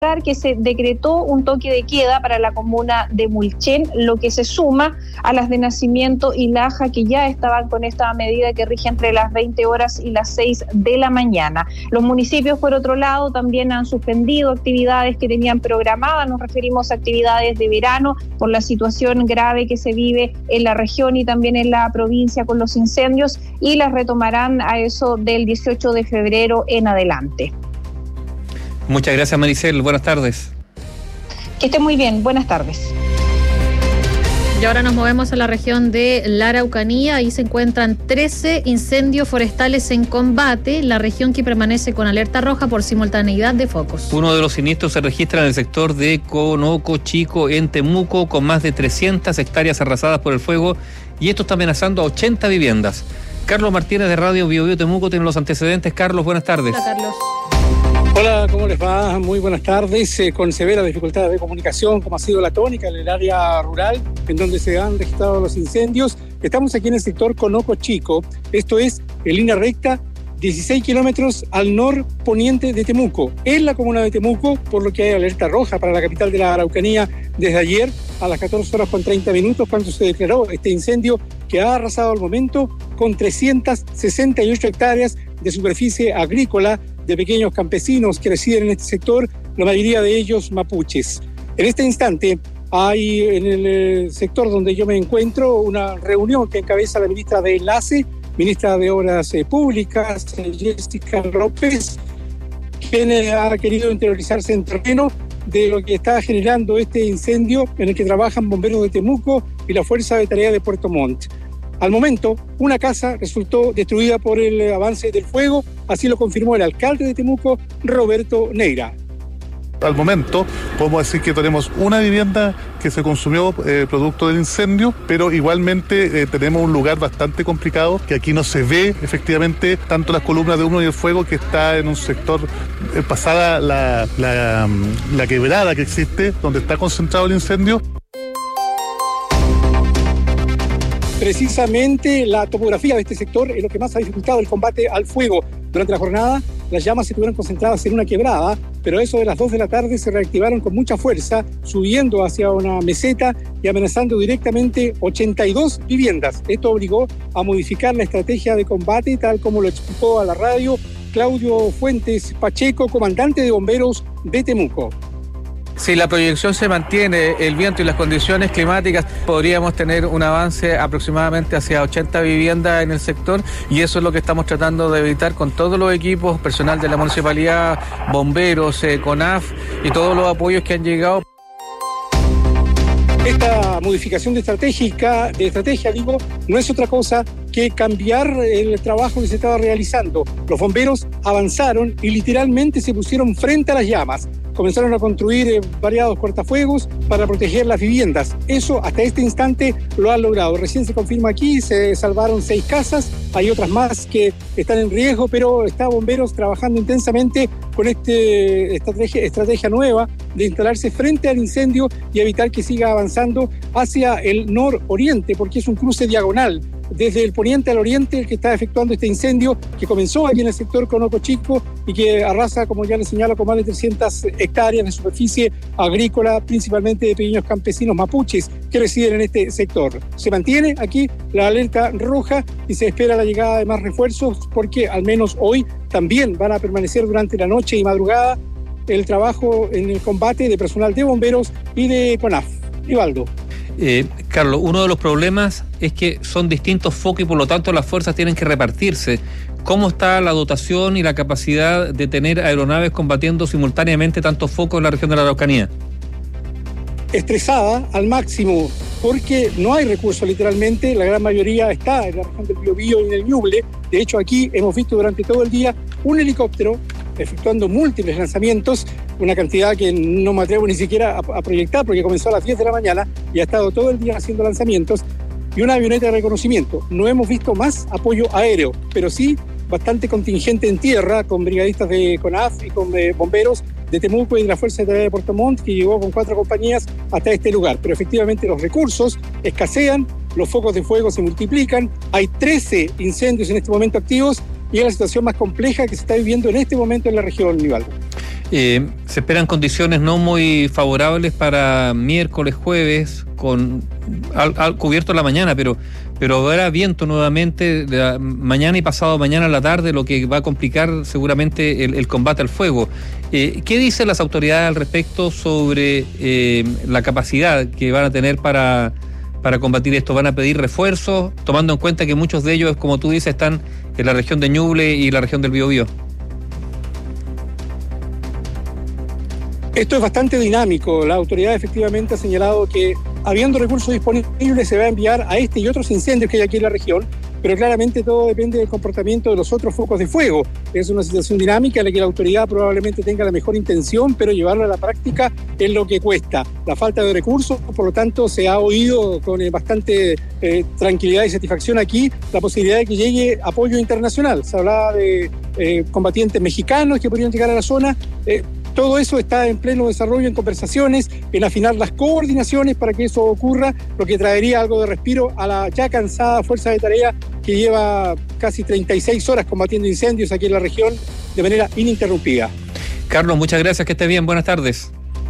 que se decretó un toque de queda para la comuna de Mulchen, lo que se suma a las de Nacimiento y Laja, que ya estaban con esta medida que rige entre las 20 horas y las 6 de la mañana. Los municipios, por otro lado, también han suspendido actividades que tenían programadas. Nos referimos a actividades de verano por la situación grave que se vive en la región y también en la provincia con los incendios, y las retomarán a eso del 18 de febrero en adelante. Muchas gracias, Maricel. Buenas tardes. Que esté muy bien. Buenas tardes. Y ahora nos movemos a la región de la Araucanía. Ahí se encuentran 13 incendios forestales en combate, la región que permanece con alerta roja por simultaneidad de focos. Uno de los siniestros se registra en el sector de Conoco Chico, en Temuco, con más de 300 hectáreas arrasadas por el fuego, y esto está amenazando a 80 viviendas. Carlos Martínez de Radio Bio Bio Temuco tiene los antecedentes. Carlos, buenas tardes. Hola, Carlos. Hola, ¿cómo les va? Muy buenas tardes. Con severas dificultades de comunicación, como ha sido la tónica en el área rural, en donde se han registrado los incendios. Estamos aquí en el sector Conoco Chico. Esto es en línea recta, 16 kilómetros al norponiente de Temuco, en la comuna de Temuco, por lo que hay alerta roja para la capital de la Araucanía desde ayer a las 14 horas con 30 minutos, cuando se declaró este incendio que ha arrasado al momento con 368 hectáreas de superficie agrícola de pequeños campesinos que residen en este sector, la mayoría de ellos mapuches. En este instante hay en el sector donde yo me encuentro una reunión que encabeza la ministra de Enlace, ministra de Obras Públicas, Jessica López, quien ha querido interiorizarse en terreno de lo que está generando este incendio en el que trabajan bomberos de Temuco y la Fuerza de Tarea de Puerto Montt. Al momento, una casa resultó destruida por el avance del fuego, así lo confirmó el alcalde de Temuco, Roberto Neira. Al momento podemos decir que tenemos una vivienda que se consumió producto del incendio, pero igualmente tenemos un lugar bastante complicado, que aquí no se ve efectivamente tanto las columnas de humo y el fuego, que está en un sector pasada la quebrada que existe, donde está concentrado el incendio. Precisamente la topografía de este sector es lo que más ha dificultado el combate al fuego. Durante la jornada, las llamas se tuvieron concentradas en una quebrada, pero a eso de las 2 de la tarde se reactivaron con mucha fuerza, subiendo hacia una meseta y amenazando directamente 82 viviendas. Esto obligó a modificar la estrategia de combate, tal como lo explicó a la radio Claudio Fuentes Pacheco, comandante de bomberos de Temuco. Si la proyección se mantiene, el viento y las condiciones climáticas, podríamos tener un avance aproximadamente hacia 80 viviendas en el sector, y eso es lo que estamos tratando de evitar con todos los equipos, personal de la municipalidad, bomberos, CONAF y todos los apoyos que han llegado. Esta modificación de estrategia, no es otra cosa que cambiar el trabajo que se estaba realizando. Los bomberos avanzaron y literalmente se pusieron frente a las llamas. Comenzaron a construir variados cortafuegos para proteger las viviendas. Eso hasta este instante lo han logrado. Recién se confirma aquí, se salvaron 6 casas, hay otras más que están en riesgo, pero está bomberos trabajando intensamente con esta estrategia nueva de instalarse frente al incendio y evitar que siga avanzando hacia el nororiente, porque es un cruce diagonal desde el poniente al oriente el que está efectuando este incendio, que comenzó aquí en el sector Conoco Chico y que arrasa, como ya les señalo, con más de 300 hectáreas de superficie agrícola, principalmente de pequeños campesinos mapuches que residen en este sector. Se mantiene aquí la alerta roja y se espera la llegada de más refuerzos, porque al menos hoy también van a permanecer durante la noche y madrugada el trabajo en el combate de personal de bomberos y de CONAF. Rivaldo. Carlos, uno de los problemas es que son distintos focos y por lo tanto las fuerzas tienen que repartirse. ¿Cómo está la dotación y la capacidad de tener aeronaves combatiendo simultáneamente tantos focos en la región de la Araucanía? Estresada al máximo, porque no hay recursos literalmente, la gran mayoría está en la región del Biobío y en el Ñuble. De hecho, aquí hemos visto durante todo el día un helicóptero efectuando múltiples lanzamientos, una cantidad que no me atrevo ni siquiera a proyectar, porque comenzó a las 10 de la mañana y ha estado todo el día haciendo lanzamientos, y una avioneta de reconocimiento. No hemos visto más apoyo aéreo, pero sí bastante contingente en tierra, con brigadistas de CONAF y con bomberos de Temuco y de la Fuerza de Tarea de Puerto Montt, que llegó con 4 compañías hasta este lugar. Pero efectivamente los recursos escasean, los focos de fuego se multiplican, hay 13 incendios en este momento activos, y es la situación más compleja que se está viviendo en este momento en la región, Nivaldo. Se esperan condiciones no muy favorables para miércoles, jueves, con cubierto en la mañana, pero habrá viento nuevamente de mañana y pasado mañana a la tarde, lo que va a complicar seguramente el combate al fuego. ¿Qué dicen las autoridades al respecto sobre la capacidad que van a tener para combatir esto? ¿Van a pedir refuerzos, tomando en cuenta que muchos de ellos, como tú dices, están en la región de Ñuble y la región del Biobío? Esto es bastante dinámico. La autoridad efectivamente ha señalado que, habiendo recursos disponibles, se va a enviar a este y otros incendios que hay aquí en la región, pero claramente todo depende del comportamiento de los otros focos de fuego. Es una situación dinámica en la que la autoridad probablemente tenga la mejor intención, pero llevarlo a la práctica es lo que cuesta. La falta de recursos, por lo tanto, se ha oído con bastante tranquilidad y satisfacción aquí la posibilidad de que llegue apoyo internacional. Se hablaba de combatientes mexicanos que podrían llegar a la zona. Todo eso está en pleno desarrollo, en conversaciones, en afinar las coordinaciones para que eso ocurra, lo que traería algo de respiro a la ya cansada fuerza de tarea que lleva casi 36 horas combatiendo incendios aquí en la región de manera ininterrumpida. Carlos, muchas gracias, que esté bien, buenas tardes.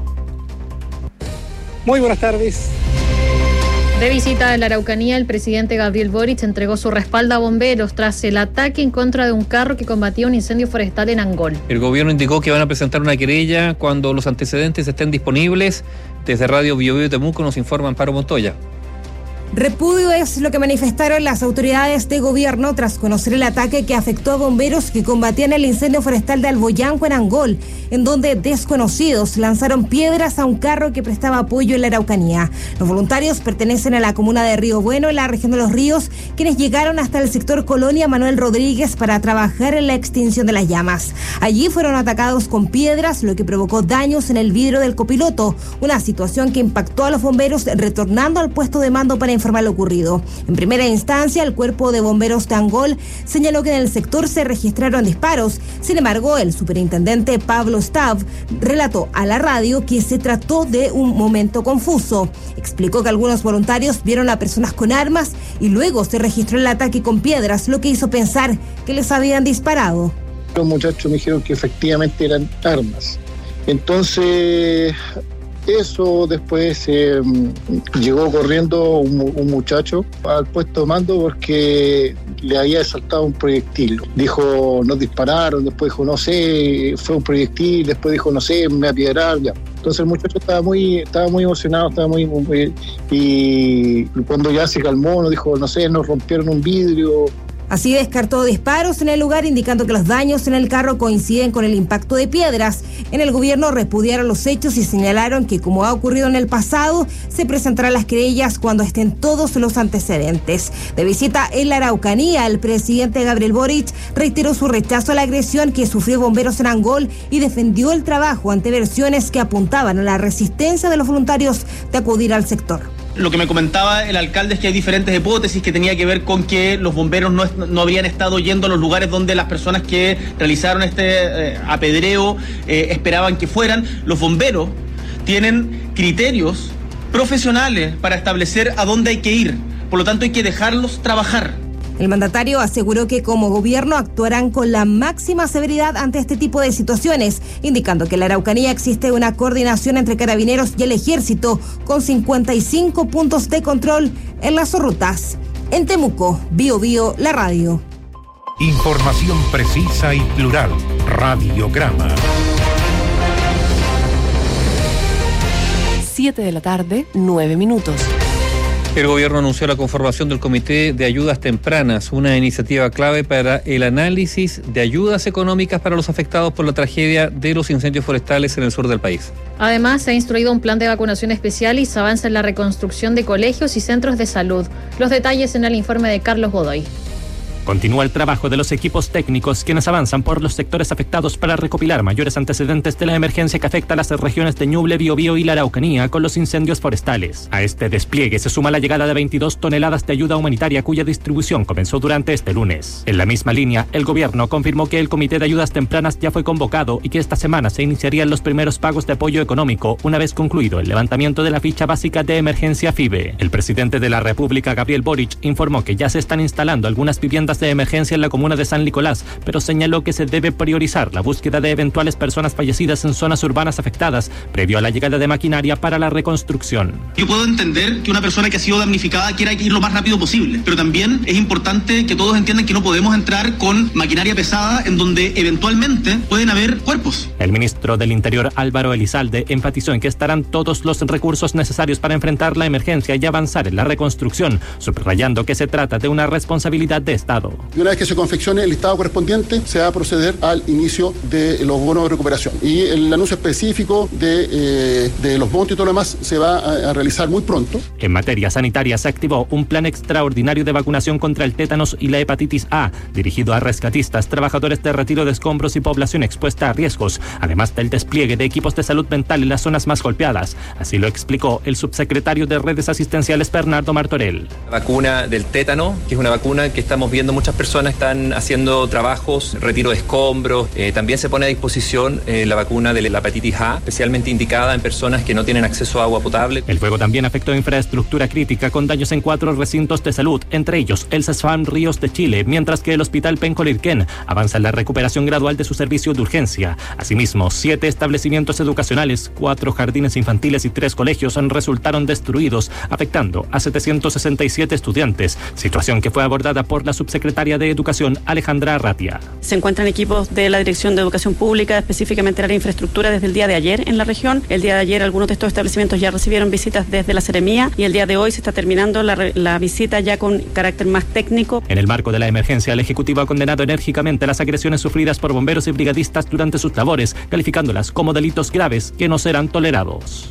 Muy buenas tardes. De visita a la Araucanía, el presidente Gabriel Boric entregó su respaldo a bomberos tras el ataque en contra de un carro que combatía un incendio forestal en Angol. El gobierno indicó que van a presentar una querella cuando los antecedentes estén disponibles. Desde Radio Biobío y Temuco nos informa Amparo Montoya. Repudio es lo que manifestaron las autoridades de gobierno tras conocer el ataque que afectó a bomberos que combatían el incendio forestal de Alboyanco en Angol, en donde desconocidos lanzaron piedras a un carro que prestaba apoyo en la Araucanía. Los voluntarios pertenecen a la comuna de Río Bueno, en la región de Los Ríos, quienes llegaron hasta el sector Colonia Manuel Rodríguez para trabajar en la extinción de las llamas. Allí fueron atacados con piedras, lo que provocó daños en el vidrio del copiloto, una situación que impactó a los bomberos retornando al puesto de mando para informar lo ocurrido. En primera instancia, el Cuerpo de Bomberos de Angol señaló que en el sector se registraron disparos. Sin embargo, el superintendente Pablo Stav relató a la radio que se trató de un momento confuso. Explicó que algunos voluntarios vieron a personas con armas y luego se registró el ataque con piedras, lo que hizo pensar que les habían disparado. Los muchachos me dijeron que efectivamente eran armas. Entonces, eso después llegó corriendo un muchacho al puesto de mando porque le había saltado un proyectil. Dijo, nos dispararon, después dijo, no sé, fue un proyectil, después dijo, no sé, me apiedraron, ya. Entonces el muchacho estaba muy emocionado, y cuando ya se calmó, nos dijo, no sé, nos rompieron un vidrio. Así descartó disparos en el lugar, indicando que los daños en el carro coinciden con el impacto de piedras. En el gobierno repudiaron los hechos y señalaron que, como ha ocurrido en el pasado, se presentarán las querellas cuando estén todos los antecedentes. De visita en la Araucanía, el presidente Gabriel Boric reiteró su rechazo a la agresión que sufrió bomberos en Angol y defendió el trabajo ante versiones que apuntaban a la resistencia de los voluntarios de acudir al sector. Lo que me comentaba el alcalde es que hay diferentes hipótesis que tenía que ver con que los bomberos no habrían estado yendo a los lugares donde las personas que realizaron este apedreo esperaban que fueran. Los bomberos tienen criterios profesionales para establecer a dónde hay que ir, por lo tanto hay que dejarlos trabajar. El mandatario aseguró que como gobierno actuarán con la máxima severidad ante este tipo de situaciones, indicando que en la Araucanía existe una coordinación entre carabineros y el ejército, con 55 puntos de control en las rutas. En Temuco, Biobío, la radio. Información precisa y plural. Radiograma. 7 de la tarde, 9 minutos. El gobierno anunció la conformación del Comité de Ayudas Tempranas, una iniciativa clave para el análisis de ayudas económicas para los afectados por la tragedia de los incendios forestales en el sur del país. Además, se ha instruido un plan de vacunación especial y se avanza en la reconstrucción de colegios y centros de salud. Los detalles en el informe de Carlos Godoy. Continúa el trabajo de los equipos técnicos, quienes avanzan por los sectores afectados para recopilar mayores antecedentes de la emergencia que afecta a las regiones de Ñuble, Biobío y la Araucanía con los incendios forestales. A este despliegue se suma la llegada de 22 toneladas de ayuda humanitaria cuya distribución comenzó durante este lunes. En la misma línea, el gobierno confirmó que el Comité de Ayudas Tempranas ya fue convocado y que esta semana se iniciarían los primeros pagos de apoyo económico una vez concluido el levantamiento de la ficha básica de emergencia FIBE. El presidente de la República, Gabriel Boric, informó que ya se están instalando algunas viviendas viviendas de emergencia en la comuna de San Nicolás, pero señaló que se debe priorizar la búsqueda de eventuales personas fallecidas en zonas urbanas afectadas, previo a la llegada de maquinaria para la reconstrucción. Yo puedo entender que una persona que ha sido damnificada quiera ir lo más rápido posible, pero también es importante que todos entiendan que no podemos entrar con maquinaria pesada en donde eventualmente pueden haber cuerpos. El ministro del Interior, Álvaro Elizalde, enfatizó en que estarán todos los recursos necesarios para enfrentar la emergencia y avanzar en la reconstrucción, subrayando que se trata de una responsabilidad de Estado. Y una vez que se confeccione el listado correspondiente, se va a proceder al inicio de los bonos de recuperación. Y el anuncio específico de los montos y todo lo demás se va a realizar muy pronto. En materia sanitaria se activó un plan extraordinario de vacunación contra el tétanos y la hepatitis A, dirigido a rescatistas, trabajadores de retiro de escombros y población expuesta a riesgos, además del despliegue de equipos de salud mental en las zonas más golpeadas. Así lo explicó el subsecretario de Redes Asistenciales, Bernardo Martorell. La vacuna del tétano, que es una vacuna que estamos viendo muchas personas están haciendo trabajos, retiro de escombros. También se pone a disposición la vacuna de la hepatitis A, especialmente indicada en personas que no tienen acceso a agua potable. El fuego también afectó infraestructura crítica con daños en 4 recintos de salud, entre ellos el CESFAM Ríos de Chile, mientras que el Hospital Penco-Lirquén avanza en la recuperación gradual de su servicio de urgencia. Asimismo, 7 establecimientos educacionales, 4 jardines infantiles y 3 colegios resultaron destruidos, afectando a 767 estudiantes, situación que fue abordada por la subsecretaria de Educación, Alejandra Arratia. Se encuentran equipos de la Dirección de Educación Pública, específicamente la infraestructura, desde el día de ayer en la región. El día de ayer algunos de estos establecimientos ya recibieron visitas desde la Seremía y el día de hoy se está terminando la visita ya con carácter más técnico. En el marco de la emergencia, el Ejecutivo ha condenado enérgicamente las agresiones sufridas por bomberos y brigadistas durante sus labores, calificándolas como delitos graves que no serán tolerados.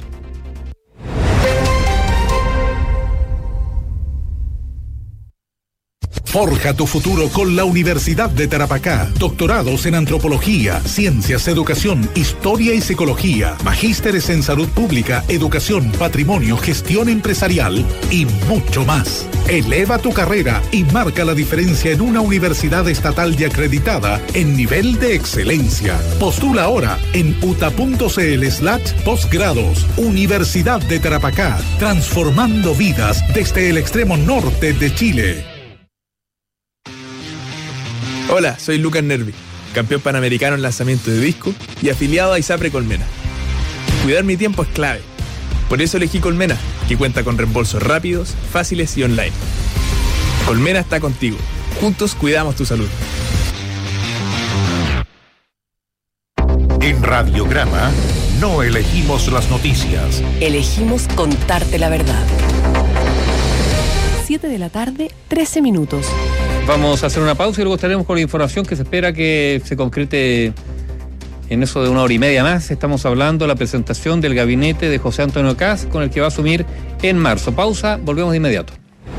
Forja tu futuro con la Universidad de Tarapacá. Doctorados en Antropología, Ciencias, Educación, Historia y Psicología. Magísteres en Salud Pública, Educación, Patrimonio, Gestión Empresarial y mucho más. Eleva tu carrera y marca la diferencia en una universidad estatal y acreditada en nivel de excelencia. Postula ahora en uta.cl/posgrados. Universidad de Tarapacá, transformando vidas desde el extremo norte de Chile. Hola, soy Lucas Nervi, campeón panamericano en lanzamiento de disco y afiliado a ISAPRE Colmena. Cuidar mi tiempo es clave. Por eso elegí Colmena, que cuenta con reembolsos rápidos, fáciles y online. Colmena está contigo. Juntos cuidamos tu salud. En Radiograma no elegimos las noticias. Elegimos contarte la verdad. 7 de la tarde, 13 minutos. Vamos a hacer una pausa y luego estaremos con la información que se espera que se concrete en eso de 1 hora y media más. Estamos hablando de la presentación del gabinete de José Antonio Kast, con el que va a asumir en marzo. Pausa, volvemos de inmediato.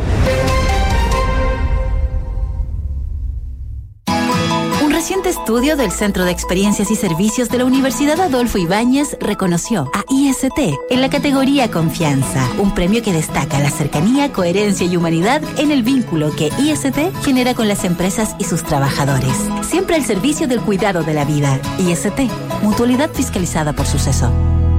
Un reciente estudio del Centro de Experiencias y Servicios de la Universidad Adolfo Ibáñez reconoció a IST en la categoría Confianza, un premio que destaca la cercanía, coherencia y humanidad en el vínculo que IST genera con las empresas y sus trabajadores. Siempre al servicio del cuidado de la vida. IST, mutualidad fiscalizada por Suceso.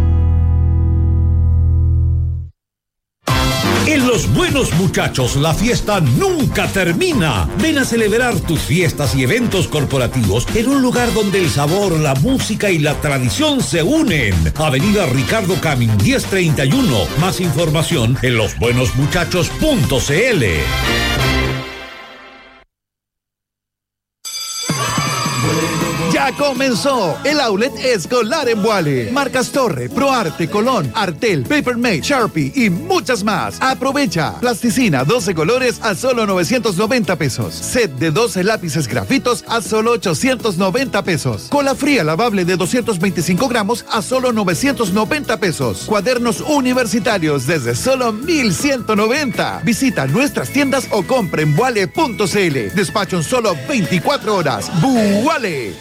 En Los Buenos Muchachos, la fiesta nunca termina. Ven a celebrar tus fiestas y eventos corporativos en un lugar donde el sabor, la música y la tradición se unen. Avenida Ricardo Camin, 1031. Más información en losbuenosmuchachos.cl. Ya comenzó el outlet escolar en Vuale. Marcas Torre, ProArte, Colón, Artel, Papermate, Sharpie y muchas más. Aprovecha. Plasticina 12 colores a solo 990 pesos. Set de 12 lápices grafitos a solo 890 pesos. Cola fría lavable de 225 gramos a solo 990 pesos. Cuadernos universitarios desde solo 1190. Visita nuestras tiendas o compra en vuale.cl. Despacho en solo 24 horas. ¡Vuale!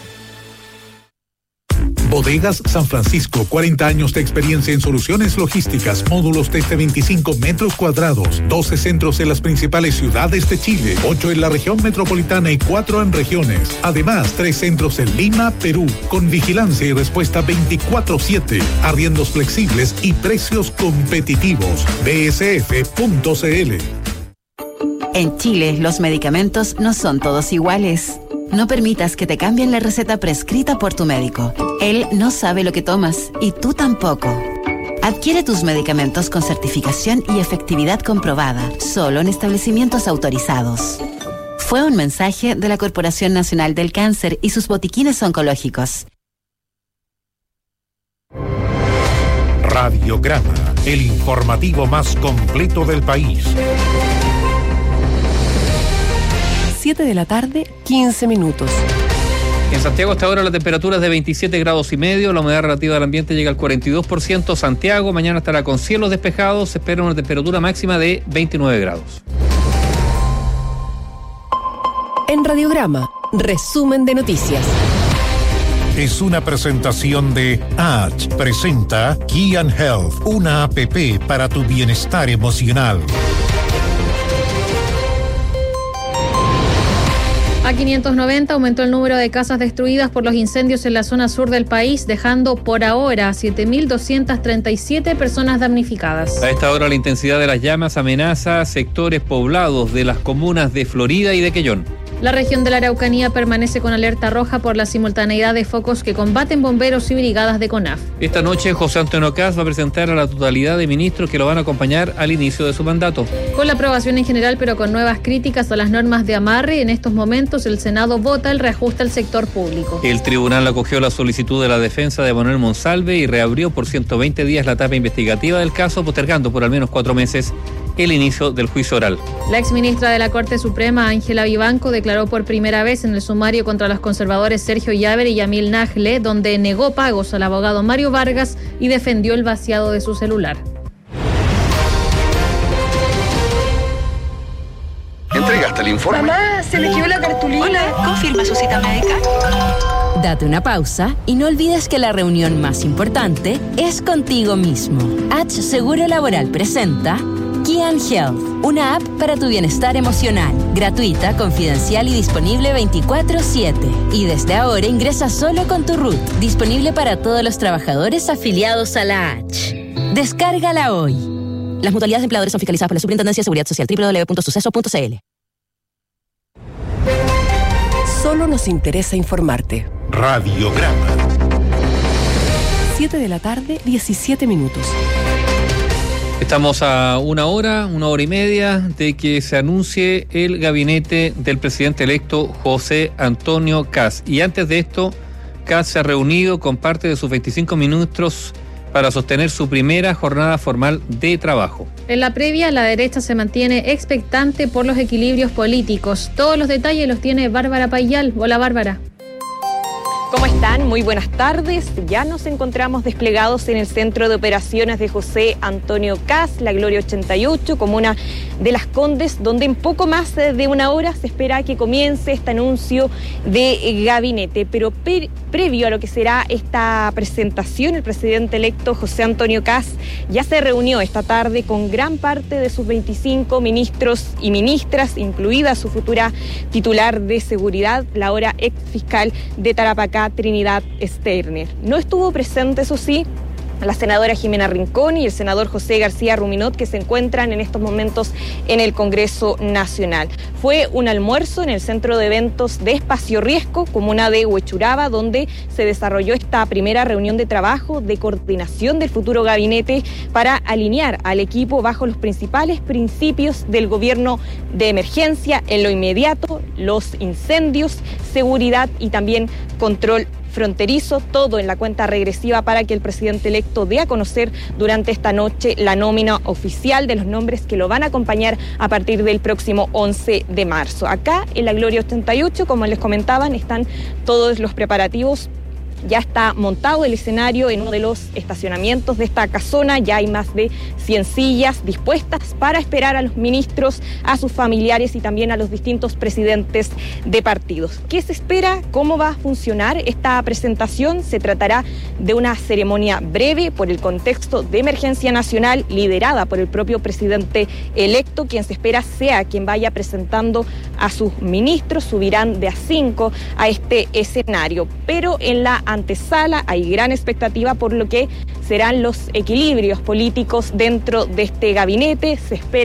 Bodegas San Francisco, 40 años de experiencia en soluciones logísticas, módulos desde 25 metros cuadrados, 12 centros en las principales ciudades de Chile, 8 en la región metropolitana y 4 en regiones. Además, 3 centros en Lima, Perú, con vigilancia y respuesta 24/7, arriendos flexibles y precios competitivos. bsf.cl. En Chile, los medicamentos no son todos iguales. No permitas que te cambien la receta prescrita por tu médico. Él no sabe lo que tomas y tú tampoco. Adquiere tus medicamentos con certificación y efectividad comprobada, solo en establecimientos autorizados. Fue un mensaje de la Corporación Nacional del Cáncer y sus botiquines oncológicos. Radiograma, el informativo más completo del país. 7 de la tarde, 15 minutos. En Santiago hasta ahora la temperatura es de 27 grados y medio, la humedad relativa del ambiente llega al 42%. Santiago mañana estará con cielos despejados, se espera una temperatura máxima de 29 grados. En Radiograma, resumen de noticias. Es una presentación de H. Presenta Key & Health, una app para tu bienestar emocional. A 590 aumentó el número de casas destruidas por los incendios en la zona sur del país, dejando por ahora a 7.237 personas damnificadas. A esta hora la intensidad de las llamas amenaza sectores poblados de las comunas de Florida y de Quellón. La región de la Araucanía permanece con alerta roja por la simultaneidad de focos que combaten bomberos y brigadas de CONAF. Esta noche José Antonio Kast va a presentar a la totalidad de ministros que lo van a acompañar al inicio de su mandato. Con la aprobación en general, pero con nuevas críticas a las normas de amarre, en estos momentos el Senado vota el reajuste al sector público. El tribunal acogió la solicitud de la defensa de Manuel Monsalve y reabrió por 120 días la etapa investigativa del caso, postergando por al menos 4 meses el inicio del juicio oral. La exministra de la Corte Suprema, Ángela Vivanco, declaró por primera vez en el sumario contra los conservadores Sergio Llaver y Yamil Nagle, donde negó pagos al abogado Mario Vargas y defendió el vaciado de su celular. ¿Entregaste el informe? Mamá, se me quedó la cartulina. Hola, ¿confirma su cita médica? Date una pausa y no olvides que la reunión más importante es contigo mismo. H Seguro Laboral presenta Key & Health, una app para tu bienestar emocional, gratuita, confidencial y disponible 24/7. Y desde ahora ingresa solo con tu RUT, disponible para todos los trabajadores afiliados a la H. Descárgala hoy. Las mutualidades de empleadores son fiscalizadas por la Superintendencia de Seguridad Social, www.suceso.cl. Solo nos interesa informarte. Radiograma. 7 de la tarde, 17 minutos. Estamos a una hora y media de que se anuncie el gabinete del presidente electo José Antonio Kast. Y antes de esto, Kast se ha reunido con parte de sus 25 ministros para sostener su primera jornada formal de trabajo. En la previa, la derecha se mantiene expectante por los equilibrios políticos. Todos los detalles los tiene Bárbara Payal. Hola, Bárbara. ¿Cómo están? Muy buenas tardes. Ya nos encontramos desplegados en el Centro de Operaciones de José Antonio Kast, La Gloria 88, comuna de Las Condes, donde en poco más de una hora se espera que comience este anuncio de gabinete. Pero previo a lo que será esta presentación, el presidente electo José Antonio Kast ya se reunió esta tarde con gran parte de sus 25 ministros y ministras, incluida su futura titular de seguridad, la ahora ex fiscal de Tarapacá, Trinidad Sterner. No estuvo presente, eso sí, la senadora Jimena Rincón y el senador José García Ruminot, que se encuentran en estos momentos en el Congreso Nacional. Fue un almuerzo en el Centro de Eventos de Espacio Riesgo, comuna de Huechuraba, donde se desarrolló esta primera reunión de trabajo de coordinación del futuro gabinete para alinear al equipo bajo los principales principios del gobierno de emergencia en lo inmediato, los incendios, seguridad y también control fronterizo, todo en la cuenta regresiva para que el presidente electo dé a conocer durante esta noche la nómina oficial de los nombres que lo van a acompañar a partir del próximo 11 de marzo. Acá en La Gloria 88, como les comentaban, están todos los preparativos. Ya está montado el escenario en uno de los estacionamientos de esta casona. Ya hay más de 100 sillas dispuestas para esperar a los ministros, a sus familiares y también a los distintos presidentes de partidos. ¿Qué se espera? ¿Cómo va a funcionar esta presentación? Se tratará de una ceremonia breve por el contexto de emergencia nacional, liderada por el propio presidente electo, quien se espera sea quien vaya presentando a sus ministros. Subirán de a 5 a este escenario, pero en la antesala hay gran expectativa por lo que serán los equilibrios políticos dentro de este gabinete. Se espera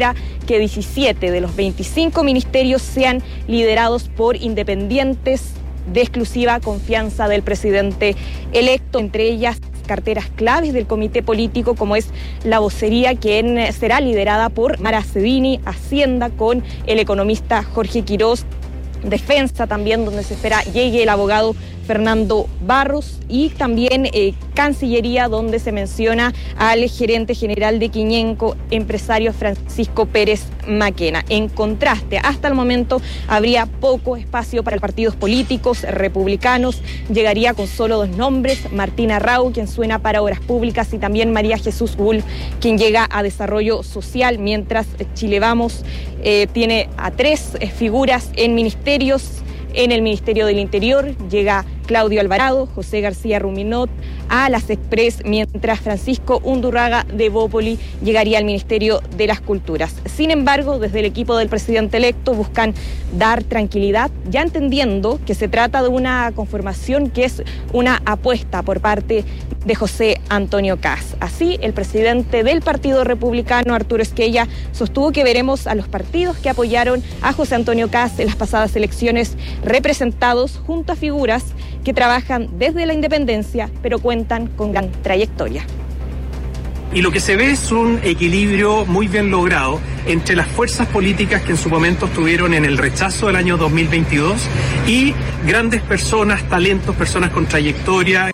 que 17 de los 25 ministerios sean liderados por independientes de exclusiva confianza del presidente electo, entre ellas carteras claves del comité político, como es la vocería, quien será liderada por Mara Cedini, Hacienda con el economista Jorge Quirós, Defensa también, donde se espera llegue el abogado Fernando Barros, y también Cancillería, donde se menciona al gerente general de Quiñenco, empresario Francisco Pérez Maquena. En contraste, hasta el momento habría poco espacio para los partidos políticos republicanos. Llegaría con solo 2 nombres: Martina Rau, quien suena para Obras Públicas, y también María Jesús Wolf, quien llega a Desarrollo Social, mientras Chile Vamos tiene a 3 figuras en ministerios. En el Ministerio del Interior llega Claudio Alvarado, José García Ruminot a las Express, mientras Francisco Undurraga de Bópoli llegaría al Ministerio de las Culturas. Sin embargo, desde el equipo del presidente electo buscan dar tranquilidad, ya entendiendo que se trata de una conformación que es una apuesta por parte de José Antonio Kast. Así, el presidente del Partido Republicano, Arturo Esquella, sostuvo que veremos a los partidos que apoyaron a José Antonio Kast en las pasadas elecciones representados junto a figuras que trabajan desde la independencia, pero cuentan con gran trayectoria. Y lo que se ve es un equilibrio muy bien logrado entre las fuerzas políticas que en su momento estuvieron en el rechazo del año 2022 y grandes personas, talentos, personas con trayectoria.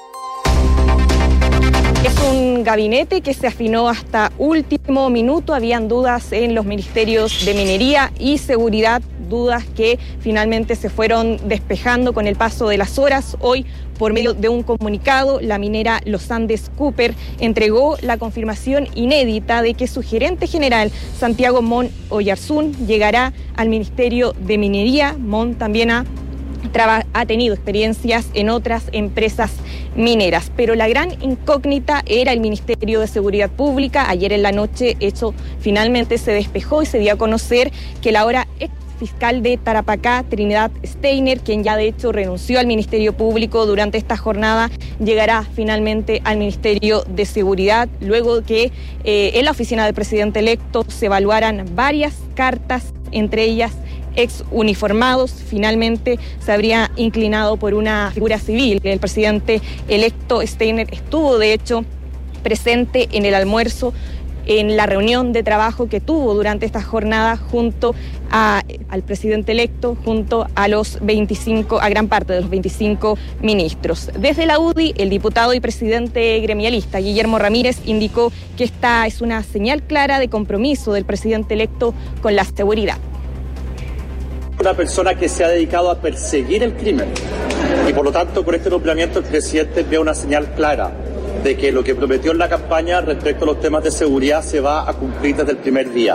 Es un gabinete que se afinó hasta último minuto. Habían dudas en los ministerios de Minería y Seguridad, dudas que finalmente se fueron despejando con el paso de las horas. Hoy, por medio de un comunicado, la minera Los Andes Cooper entregó la confirmación inédita de que su gerente general, Santiago Mon Oyarzún, llegará al Ministerio de Minería. Mon también ha tenido experiencias en otras empresas mineras, pero la gran incógnita era el Ministerio de Seguridad Pública. Ayer en la noche eso finalmente se despejó y se dio a conocer que la ahora ex fiscal de Tarapacá, Trinidad Steiner, quien ya de hecho renunció al Ministerio Público durante esta jornada, llegará finalmente al Ministerio de Seguridad, luego de que en la oficina del presidente electo se evaluaran varias cartas, entre ellas ex uniformados. Finalmente se habría inclinado por una figura civil. El presidente electo Steiner estuvo de hecho presente en el almuerzo, en la reunión de trabajo que tuvo durante esta jornada junto al presidente electo, junto a a gran parte de los 25 ministros. Desde la UDI, el diputado y presidente gremialista Guillermo Ramírez indicó que esta es una señal clara de compromiso del presidente electo con la seguridad. Una persona que se ha dedicado a perseguir el crimen y por lo tanto con este nombramiento el presidente ve una señal clara de que lo que prometió en la campaña respecto a los temas de seguridad se va a cumplir desde el primer día.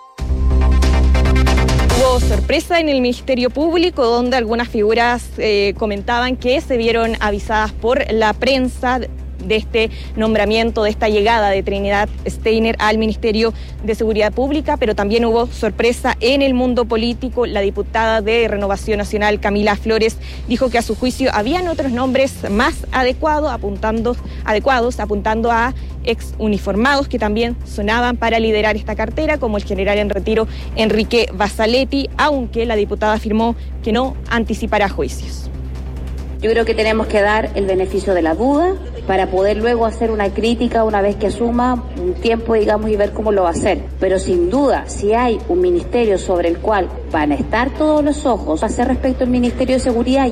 Hubo sorpresa en el Ministerio Público, donde algunas figuras comentaban que se vieron avisadas por la prensa de este nombramiento, de esta llegada de Trinidad Steiner al Ministerio de Seguridad Pública, pero también hubo sorpresa en el mundo político. La diputada de Renovación Nacional, Camila Flores, dijo que a su juicio habían otros nombres más adecuados, apuntando a ex uniformados que también sonaban para liderar esta cartera, como el general en retiro Enrique Basaletti, aunque la diputada afirmó que no anticipará juicios. Yo creo que tenemos que dar el beneficio de la duda para poder luego hacer una crítica una vez que asuma un tiempo, digamos, y ver cómo lo va a hacer. Pero sin duda, si hay un ministerio sobre el cual van a estar todos los ojos, va a ser respecto al Ministerio de Seguridad.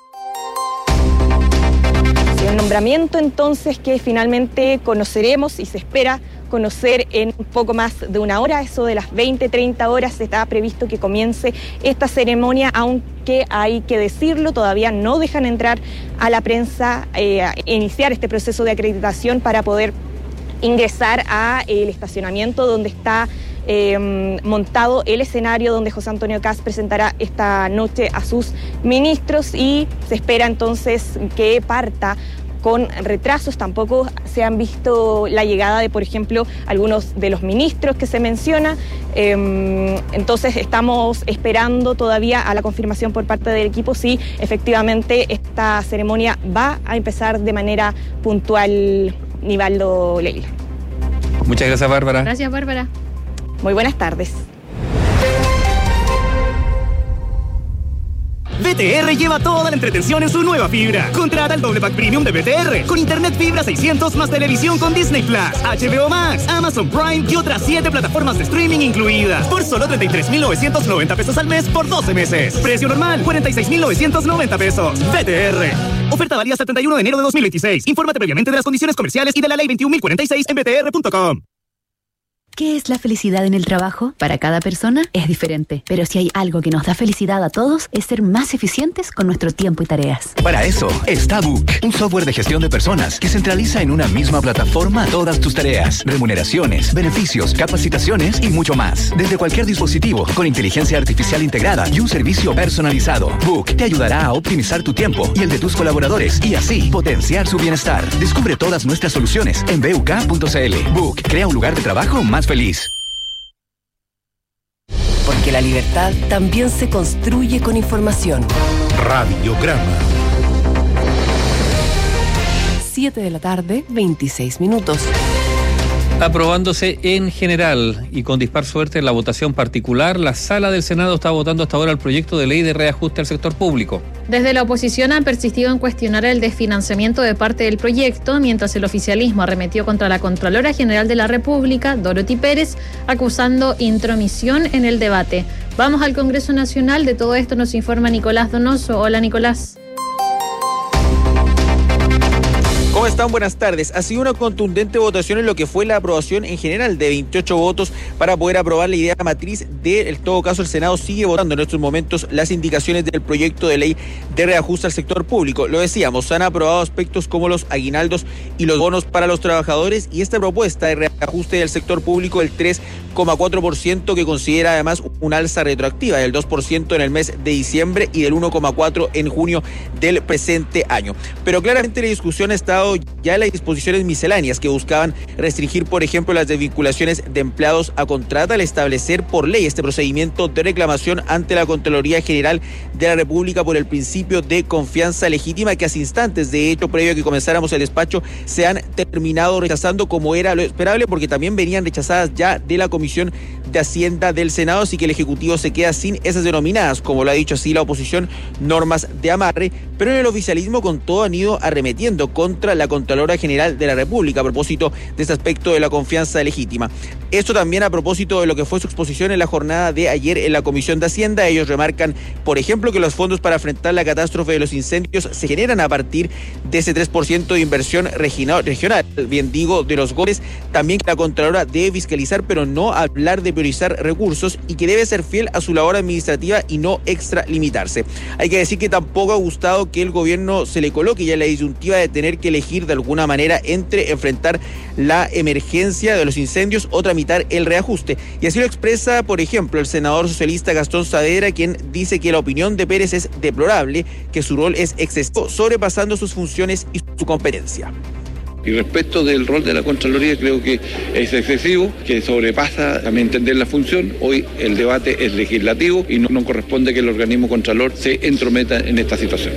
El nombramiento entonces que finalmente conoceremos y se espera conocer en un poco más de una hora, eso de las 20-30 horas está previsto que comience esta ceremonia, aunque hay que decirlo, todavía no dejan entrar a la prensa a iniciar este proceso de acreditación para poder ingresar a el estacionamiento donde está montado el escenario donde José Antonio Kast presentará esta noche a sus ministros, y se espera entonces que parta con retrasos. Tampoco se han visto la llegada de, por ejemplo, algunos de los ministros que se menciona. Entonces estamos esperando todavía a la confirmación por parte del equipo si efectivamente esta ceremonia va a empezar de manera puntual. Nivaldo, Leila. Muchas gracias, Bárbara. Gracias, Bárbara. Muy buenas tardes. BTR lleva toda la entretención en su nueva fibra. Contrata el doble pack premium de BTR con internet fibra 600 más televisión con Disney Plus, HBO Max, Amazon Prime y otras 7 plataformas de streaming incluidas por solo 33,990 pesos al mes por 12 meses. Precio normal 46,990 pesos. BTR. Oferta válida hasta el 31 de enero de 2026. Infórmate previamente de las condiciones comerciales y de la ley 21.046 en btr.com. ¿Qué es la felicidad en el trabajo? Para cada persona es diferente, pero si hay algo que nos da felicidad a todos es ser más eficientes con nuestro tiempo y tareas. Para eso está Book, un software de gestión de personas que centraliza en una misma plataforma todas tus tareas, remuneraciones, beneficios, capacitaciones y mucho más. Desde cualquier dispositivo, con inteligencia artificial integrada y un servicio personalizado. Book te ayudará a optimizar tu tiempo y el de tus colaboradores y así potenciar su bienestar. Descubre todas nuestras soluciones en buk.cl. Book crea un lugar de trabajo más feliz. Porque la libertad también se construye con información. Radiograma. 7 de la tarde, 26 minutos. Aprobándose en general y con dispar suerte en la votación particular, la Sala del Senado está votando hasta ahora el proyecto de ley de reajuste al sector público. Desde la oposición han persistido en cuestionar el desfinanciamiento de parte del proyecto, mientras el oficialismo arremetió contra la Contralora General de la República, Dorothy Pérez, acusando intromisión en el debate. Vamos al Congreso Nacional. De todo esto nos informa Nicolás Donoso. Hola, Nicolás. ¿Cómo están? Buenas tardes. Ha sido una contundente votación en lo que fue la aprobación en general de 28 votos para poder aprobar la idea matriz de, en todo caso, el Senado sigue votando en estos momentos las indicaciones del proyecto de ley de reajuste al sector público. Lo decíamos, han aprobado aspectos como los aguinaldos y los bonos para los trabajadores y esta propuesta de reajuste del sector público del 3,4% que considera además un alza retroactiva del 2% en el mes de diciembre y del 1,4% en junio del presente año. Pero claramente la discusión ha estado ya las disposiciones misceláneas que buscaban restringir, por ejemplo, las desvinculaciones de empleados a contrata al establecer por ley este procedimiento de reclamación ante la Contraloría General de la República por el principio de confianza legítima que hace instantes, de hecho, previo a que comenzáramos el despacho, se han terminado rechazando como era lo esperable porque también venían rechazadas ya de la Comisión de Hacienda del Senado, así que el Ejecutivo se queda sin esas denominadas, como lo ha dicho así la oposición, normas de amarre, pero en el oficialismo con todo han ido arremetiendo contra la Contralora General de la República a propósito de este aspecto de la confianza legítima. Esto también a propósito de lo que fue su exposición en la jornada de ayer en la Comisión de Hacienda. Ellos remarcan, por ejemplo, que los fondos para enfrentar la catástrofe de los incendios se generan a partir de ese 3% de inversión regional, bien digo, de los goles. También que la Contralora debe fiscalizar, pero no hablar de priorizar recursos y que debe ser fiel a su labor administrativa y no extralimitarse. Hay que decir que tampoco ha gustado que el gobierno se le coloque ya la disyuntiva de tener que elegir de alguna manera entre enfrentar la emergencia de los incendios o tramitar el reajuste. Y así lo expresa, por ejemplo, el senador socialista Gastón Saavedra, quien dice que la opinión de Pérez es deplorable, que su rol es excesivo, sobrepasando sus funciones y su competencia. Y respecto del rol de la Contraloría, creo que es excesivo, que sobrepasa a mi entender la función. Hoy el debate es legislativo y no corresponde que el organismo Contralor se entrometa en esta situación.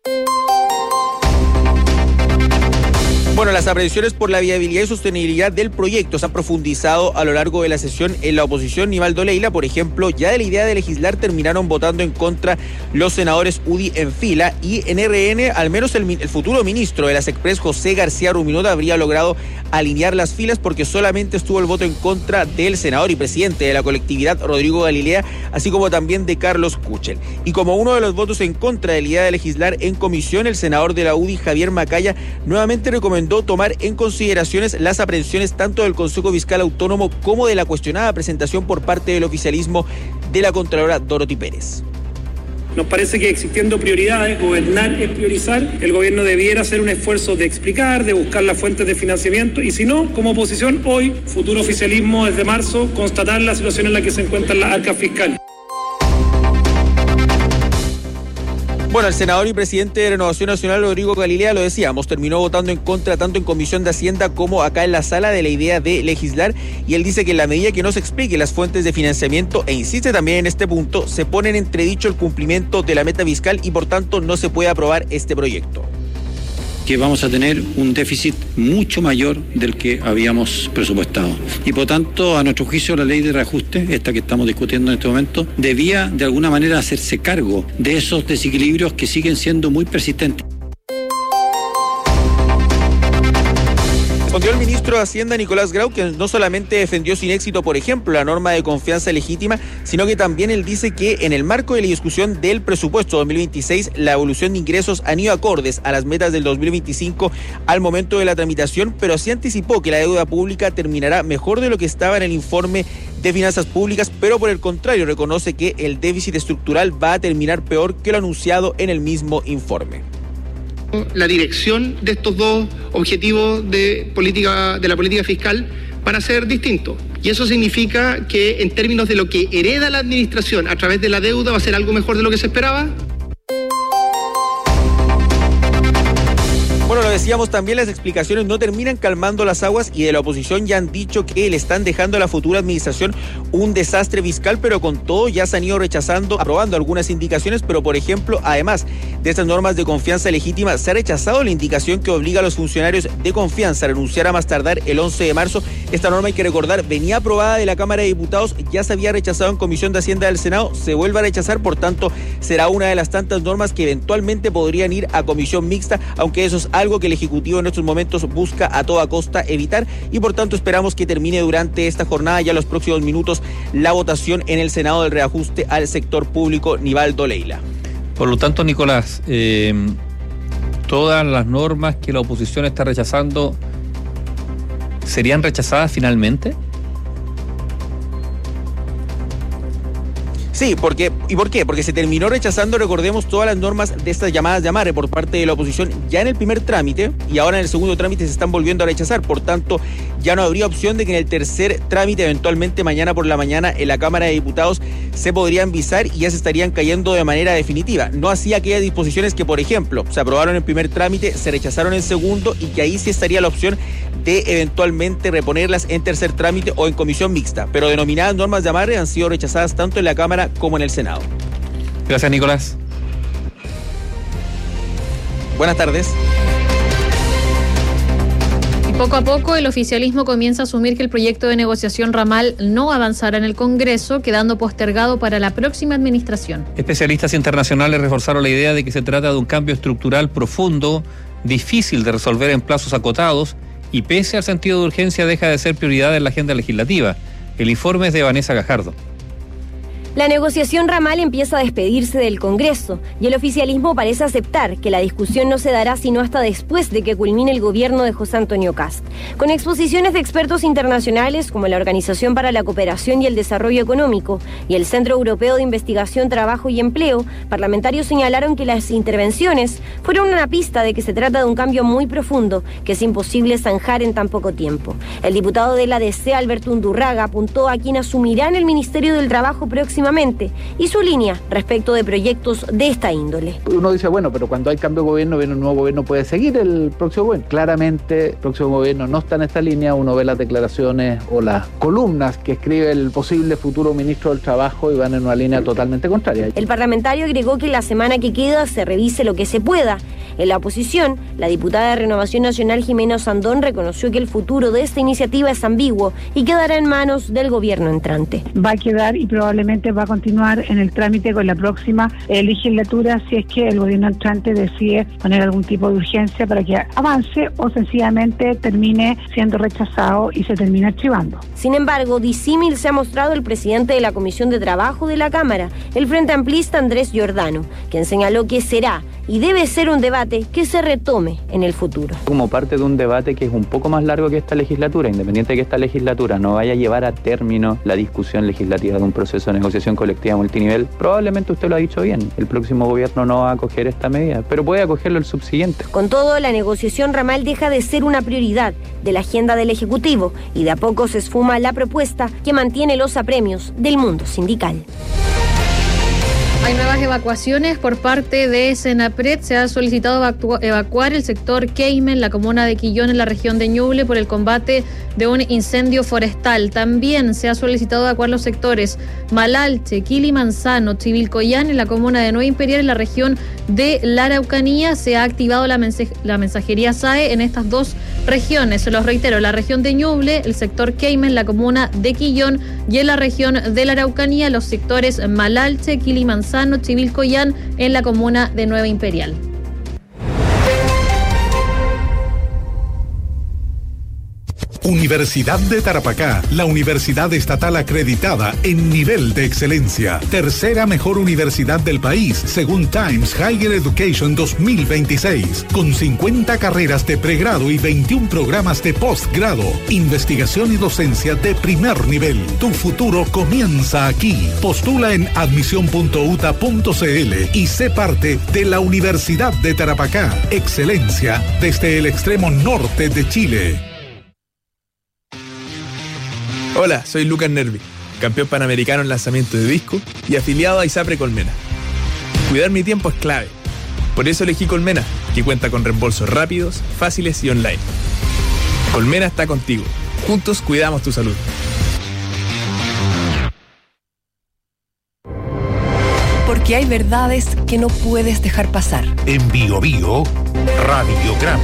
Bueno, las aprehensiones por la viabilidad y sostenibilidad del proyecto se han profundizado a lo largo de la sesión en la oposición. Nivaldo Leila, por ejemplo, ya de la idea de legislar terminaron votando en contra los senadores UDI en fila y en RN, al menos el futuro ministro de las Express, José García Ruminota, habría logrado alinear las filas porque solamente estuvo el voto en contra del senador y presidente de la colectividad, Rodrigo Galilea, así como también de Carlos Kuchel. Y como uno de los votos en contra de la idea de legislar en comisión, el senador de la UDI, Javier Macaya, nuevamente recomendó tomar en consideraciones las aprehensiones tanto del Consejo Fiscal Autónomo como de la cuestionada presentación por parte del oficialismo de la Contralora Dorothy Pérez. Nos parece que existiendo prioridades, gobernar es priorizar, el gobierno debiera hacer un esfuerzo de explicar, de buscar las fuentes de financiamiento y si no, como oposición hoy, futuro oficialismo desde marzo, constatar la situación en la que se encuentran las arcas fiscales. Bueno, el senador y presidente de Renovación Nacional, Rodrigo Galilea, lo decíamos, terminó votando en contra tanto en Comisión de Hacienda como acá en la sala de la idea de legislar y él dice que en la medida que no se explique las fuentes de financiamiento e insiste también en este punto, se pone en entredicho el cumplimiento de la meta fiscal y por tanto no se puede aprobar este proyecto. que vamos a tener un déficit mucho mayor del que habíamos presupuestado. Y por tanto, a nuestro juicio, la ley de reajuste, esta que estamos discutiendo en este momento, debía de alguna manera hacerse cargo de esos desequilibrios que siguen siendo muy persistentes. Respondió el ministro de Hacienda, Nicolás Grau, que no solamente defendió sin éxito, por ejemplo, la norma de confianza legítima, sino que también él dice que en el marco de la discusión del presupuesto 2026, la evolución de ingresos han ido acordes a las metas del 2025 al momento de la tramitación, pero sí anticipó que la deuda pública terminará mejor de lo que estaba en el informe de finanzas públicas, pero por el contrario reconoce que el déficit estructural va a terminar peor que lo anunciado en el mismo informe. La dirección de estos dos objetivos de la política fiscal van a ser distintos. Y eso significa que en términos de lo que hereda la administración a través de la deuda va a ser algo mejor de lo que se esperaba. Bueno, lo decíamos también, las explicaciones no terminan calmando las aguas y de la oposición ya han dicho que le están dejando a la futura administración un desastre fiscal, pero con todo ya se han ido aprobando algunas indicaciones, pero por ejemplo, además de estas normas de confianza legítima, se ha rechazado la indicación que obliga a los funcionarios de confianza a renunciar a más tardar el 11 de marzo. Esta norma, hay que recordar, venía aprobada de la Cámara de Diputados, ya se había rechazado en Comisión de Hacienda del Senado, se vuelve a rechazar, por tanto, será una de las tantas normas que eventualmente podrían ir a comisión mixta, aunque eso es algo que el Ejecutivo en estos momentos busca a toda costa evitar y por tanto esperamos que termine durante esta jornada, ya en los próximos minutos, la votación en el Senado del reajuste al sector público. Nivaldo Leila. Por lo tanto, Nicolás, todas las normas que la oposición está rechazando, ¿serían rechazadas finalmente? Sí, ¿por qué? Porque se terminó rechazando, recordemos, todas las normas de estas llamadas de amarre por parte de la oposición ya en el primer trámite y ahora en el segundo trámite se están volviendo a rechazar. Por tanto, ya no habría opción de que en el tercer trámite, eventualmente mañana por la mañana, en la Cámara de Diputados se podrían visar y ya se estarían cayendo de manera definitiva. No así aquellas disposiciones que, por ejemplo, se aprobaron en el primer trámite, se rechazaron en segundo y que ahí sí estaría la opción de eventualmente reponerlas en tercer trámite o en comisión mixta. Pero denominadas normas de amarre han sido rechazadas tanto en la Cámara como en el Senado. Gracias, Nicolás. Buenas tardes. Y poco a poco el oficialismo comienza a asumir que el proyecto de negociación ramal no avanzará en el Congreso, quedando postergado para la próxima administración. Especialistas internacionales reforzaron la idea de que se trata de un cambio estructural profundo, difícil de resolver en plazos acotados y pese al sentido de urgencia deja de ser prioridad en la agenda legislativa. El informe es de Vanessa Gajardo. La negociación ramal empieza a despedirse del Congreso y el oficialismo parece aceptar que la discusión no se dará sino hasta después de que culmine el gobierno de José Antonio Kast. Con exposiciones de expertos internacionales como la Organización para la Cooperación y el Desarrollo Económico y el Centro Europeo de Investigación, Trabajo y Empleo, parlamentarios señalaron que las intervenciones fueron una pista de que se trata de un cambio muy profundo que es imposible zanjar en tan poco tiempo. El diputado de la DC, Alberto Undurraga, apuntó a quien asumirá en el Ministerio del Trabajo próximamente y su línea respecto de proyectos de esta índole. Uno dice, bueno, pero cuando hay cambio de gobierno, viene un nuevo gobierno, puede seguir el próximo gobierno. Claramente, el próximo gobierno no está en esta línea. Uno ve las declaraciones o las columnas que escribe el posible futuro ministro del Trabajo y van en una línea totalmente contraria. El parlamentario agregó que la semana que queda se revise lo que se pueda. En la oposición, la diputada de Renovación Nacional, Jimena Osandón, reconoció que el futuro de esta iniciativa es ambiguo y quedará en manos del gobierno entrante. Va a quedar y probablemente va a continuar en el trámite con la próxima legislatura si es que el gobierno entrante decide poner algún tipo de urgencia para que avance o sencillamente termine siendo rechazado y se termine archivando. Sin embargo, disímil se ha mostrado el presidente de la Comisión de Trabajo de la Cámara, el Frente Amplista Andrés Giordano, quien señaló que será y debe ser un debate que se retome en el futuro. Como parte de un debate que es un poco más largo que esta legislatura, independiente de que esta legislatura no vaya a llevar a término la discusión legislativa de un proceso de negociación colectiva multinivel, probablemente usted lo ha dicho bien, el próximo gobierno no va a acoger esta medida, pero puede acogerlo el subsiguiente. Con todo, la negociación ramal deja de ser una prioridad de la agenda del Ejecutivo y de a poco se esfuma la propuesta que mantiene los apremios del mundo sindical. Hay nuevas evacuaciones por parte de Senapred. Se ha solicitado evacuar el sector Queimen, la comuna de Quillón, en la región de Ñuble, por el combate de un incendio forestal. También se ha solicitado evacuar los sectores Malalche, Quilimanzano, Chivilcoyán, en la comuna de Nueva Imperial, en la región de la Araucanía. Se ha activado la mensajería SAE en estas dos regiones. Se los reitero: la región de Ñuble, el sector Queimen, la comuna de Quillón, y en la región de la Araucanía, los sectores Malalche, Quilimanzano, Chivilcoyán, en la comuna de Nueva Imperial. Universidad de Tarapacá, la universidad estatal acreditada en nivel de excelencia. Tercera mejor universidad del país, según Times Higher Education 2026. Con 50 carreras de pregrado y 21 programas de posgrado. Investigación y docencia de primer nivel. Tu futuro comienza aquí. Postula en admisión.uta.cl y sé parte de la Universidad de Tarapacá. Excelencia desde el extremo norte de Chile. Hola, soy Lucas Nervi, campeón panamericano en lanzamiento de disco y afiliado a ISAPRE Colmena. Cuidar mi tiempo es clave. Por eso elegí Colmena, que cuenta con reembolsos rápidos, fáciles y online. Colmena está contigo. Juntos cuidamos tu salud. Porque hay verdades que no puedes dejar pasar. En Bio Bio, Radiograma.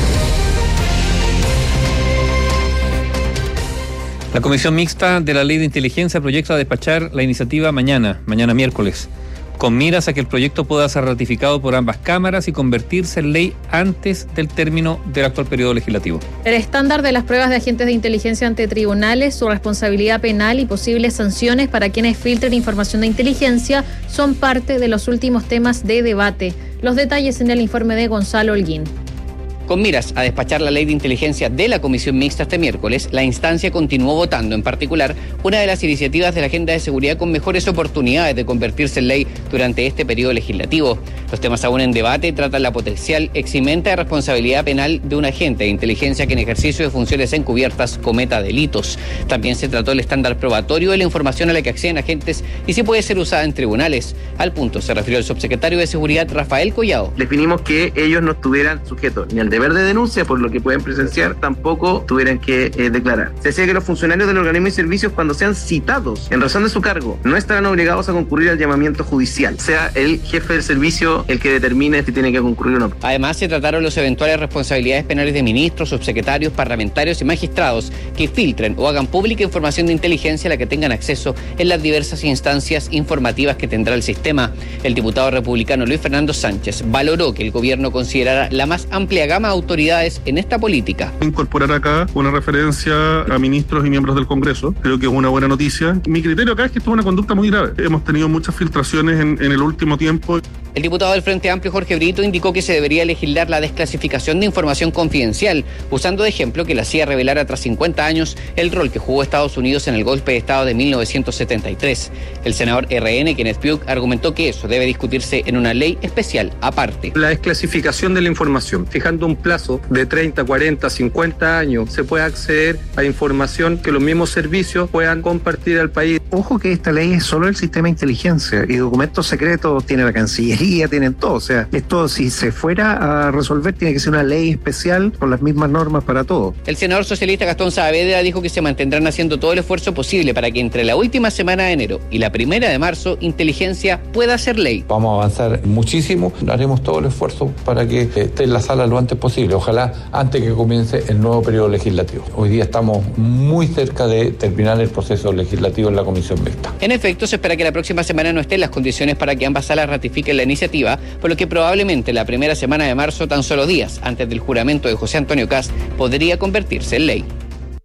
La Comisión Mixta de la Ley de Inteligencia proyecta despachar la iniciativa mañana miércoles, con miras a que el proyecto pueda ser ratificado por ambas cámaras y convertirse en ley antes del término del actual periodo legislativo. El estándar de las pruebas de agentes de inteligencia ante tribunales, su responsabilidad penal y posibles sanciones para quienes filtren información de inteligencia son parte de los últimos temas de debate. Los detalles en el informe de Gonzalo Holguín. Con miras a despachar la ley de inteligencia de la Comisión Mixta este miércoles, la instancia continuó votando, en particular, una de las iniciativas de la Agenda de Seguridad con mejores oportunidades de convertirse en ley durante este periodo legislativo. Los temas aún en debate tratan la potencial eximenta de responsabilidad penal de un agente de inteligencia que en ejercicio de funciones encubiertas cometa delitos. También se trató el estándar probatorio de la información a la que acceden agentes y si puede ser usada en tribunales. Al punto se refirió el subsecretario de Seguridad, Rafael Collado. Definimos que ellos no estuvieran sujetos ni al deber de denuncia por lo que pueden presenciar, tampoco tuvieran que declarar. Se decía que los funcionarios del organismo y servicios, cuando sean citados en razón de su cargo, no estarán obligados a concurrir al llamamiento judicial, sea el jefe del servicio el que determine si tiene que concurrir o no. Además, se trataron los eventuales responsabilidades penales de ministros, subsecretarios, parlamentarios y magistrados que filtren o hagan pública información de inteligencia a la que tengan acceso en las diversas instancias informativas que tendrá el sistema. El diputado republicano Luis Fernando Sánchez valoró que el gobierno considerara la más amplia gama de autoridades en esta política. Incorporar acá una referencia a ministros y miembros del Congreso, creo que es una buena noticia. Mi criterio acá es que esto es una conducta muy grave. Hemos tenido muchas filtraciones en el último tiempo. El diputado del Frente Amplio, Jorge Brito, indicó que se debería legislar la desclasificación de información confidencial, usando de ejemplo que la CIA revelara tras 50 años el rol que jugó Estados Unidos en el golpe de Estado de 1973. El senador RN, Kenneth Pugh, argumentó que eso debe discutirse en una ley especial aparte. La desclasificación de la información, fijando un plazo de 30, 40, 50 años, se puede acceder a información que los mismos servicios puedan compartir al país. Ojo que esta ley es solo el sistema de inteligencia y documentos secretos tiene la Cancillería, tienen todo. O sea, esto si se fuera a resolver tiene que ser una ley especial con las mismas normas para todo. El senador socialista Gastón Saavedra dijo que se mantendrán haciendo todo el esfuerzo posible para que entre la última semana de enero y la primera de marzo, inteligencia pueda ser ley. Vamos a avanzar muchísimo, haremos todo el esfuerzo para que esté en la sala lo antes posible, ojalá antes que comience el nuevo periodo legislativo. Hoy día estamos muy cerca de terminar el proceso legislativo en la Comisión Mixta. En efecto, se espera que la próxima semana no estén las condiciones para que ambas salas ratifiquen la iniciativa, por lo que probablemente la primera semana de marzo, tan solo días antes del juramento de José Antonio Kast, podría convertirse en ley.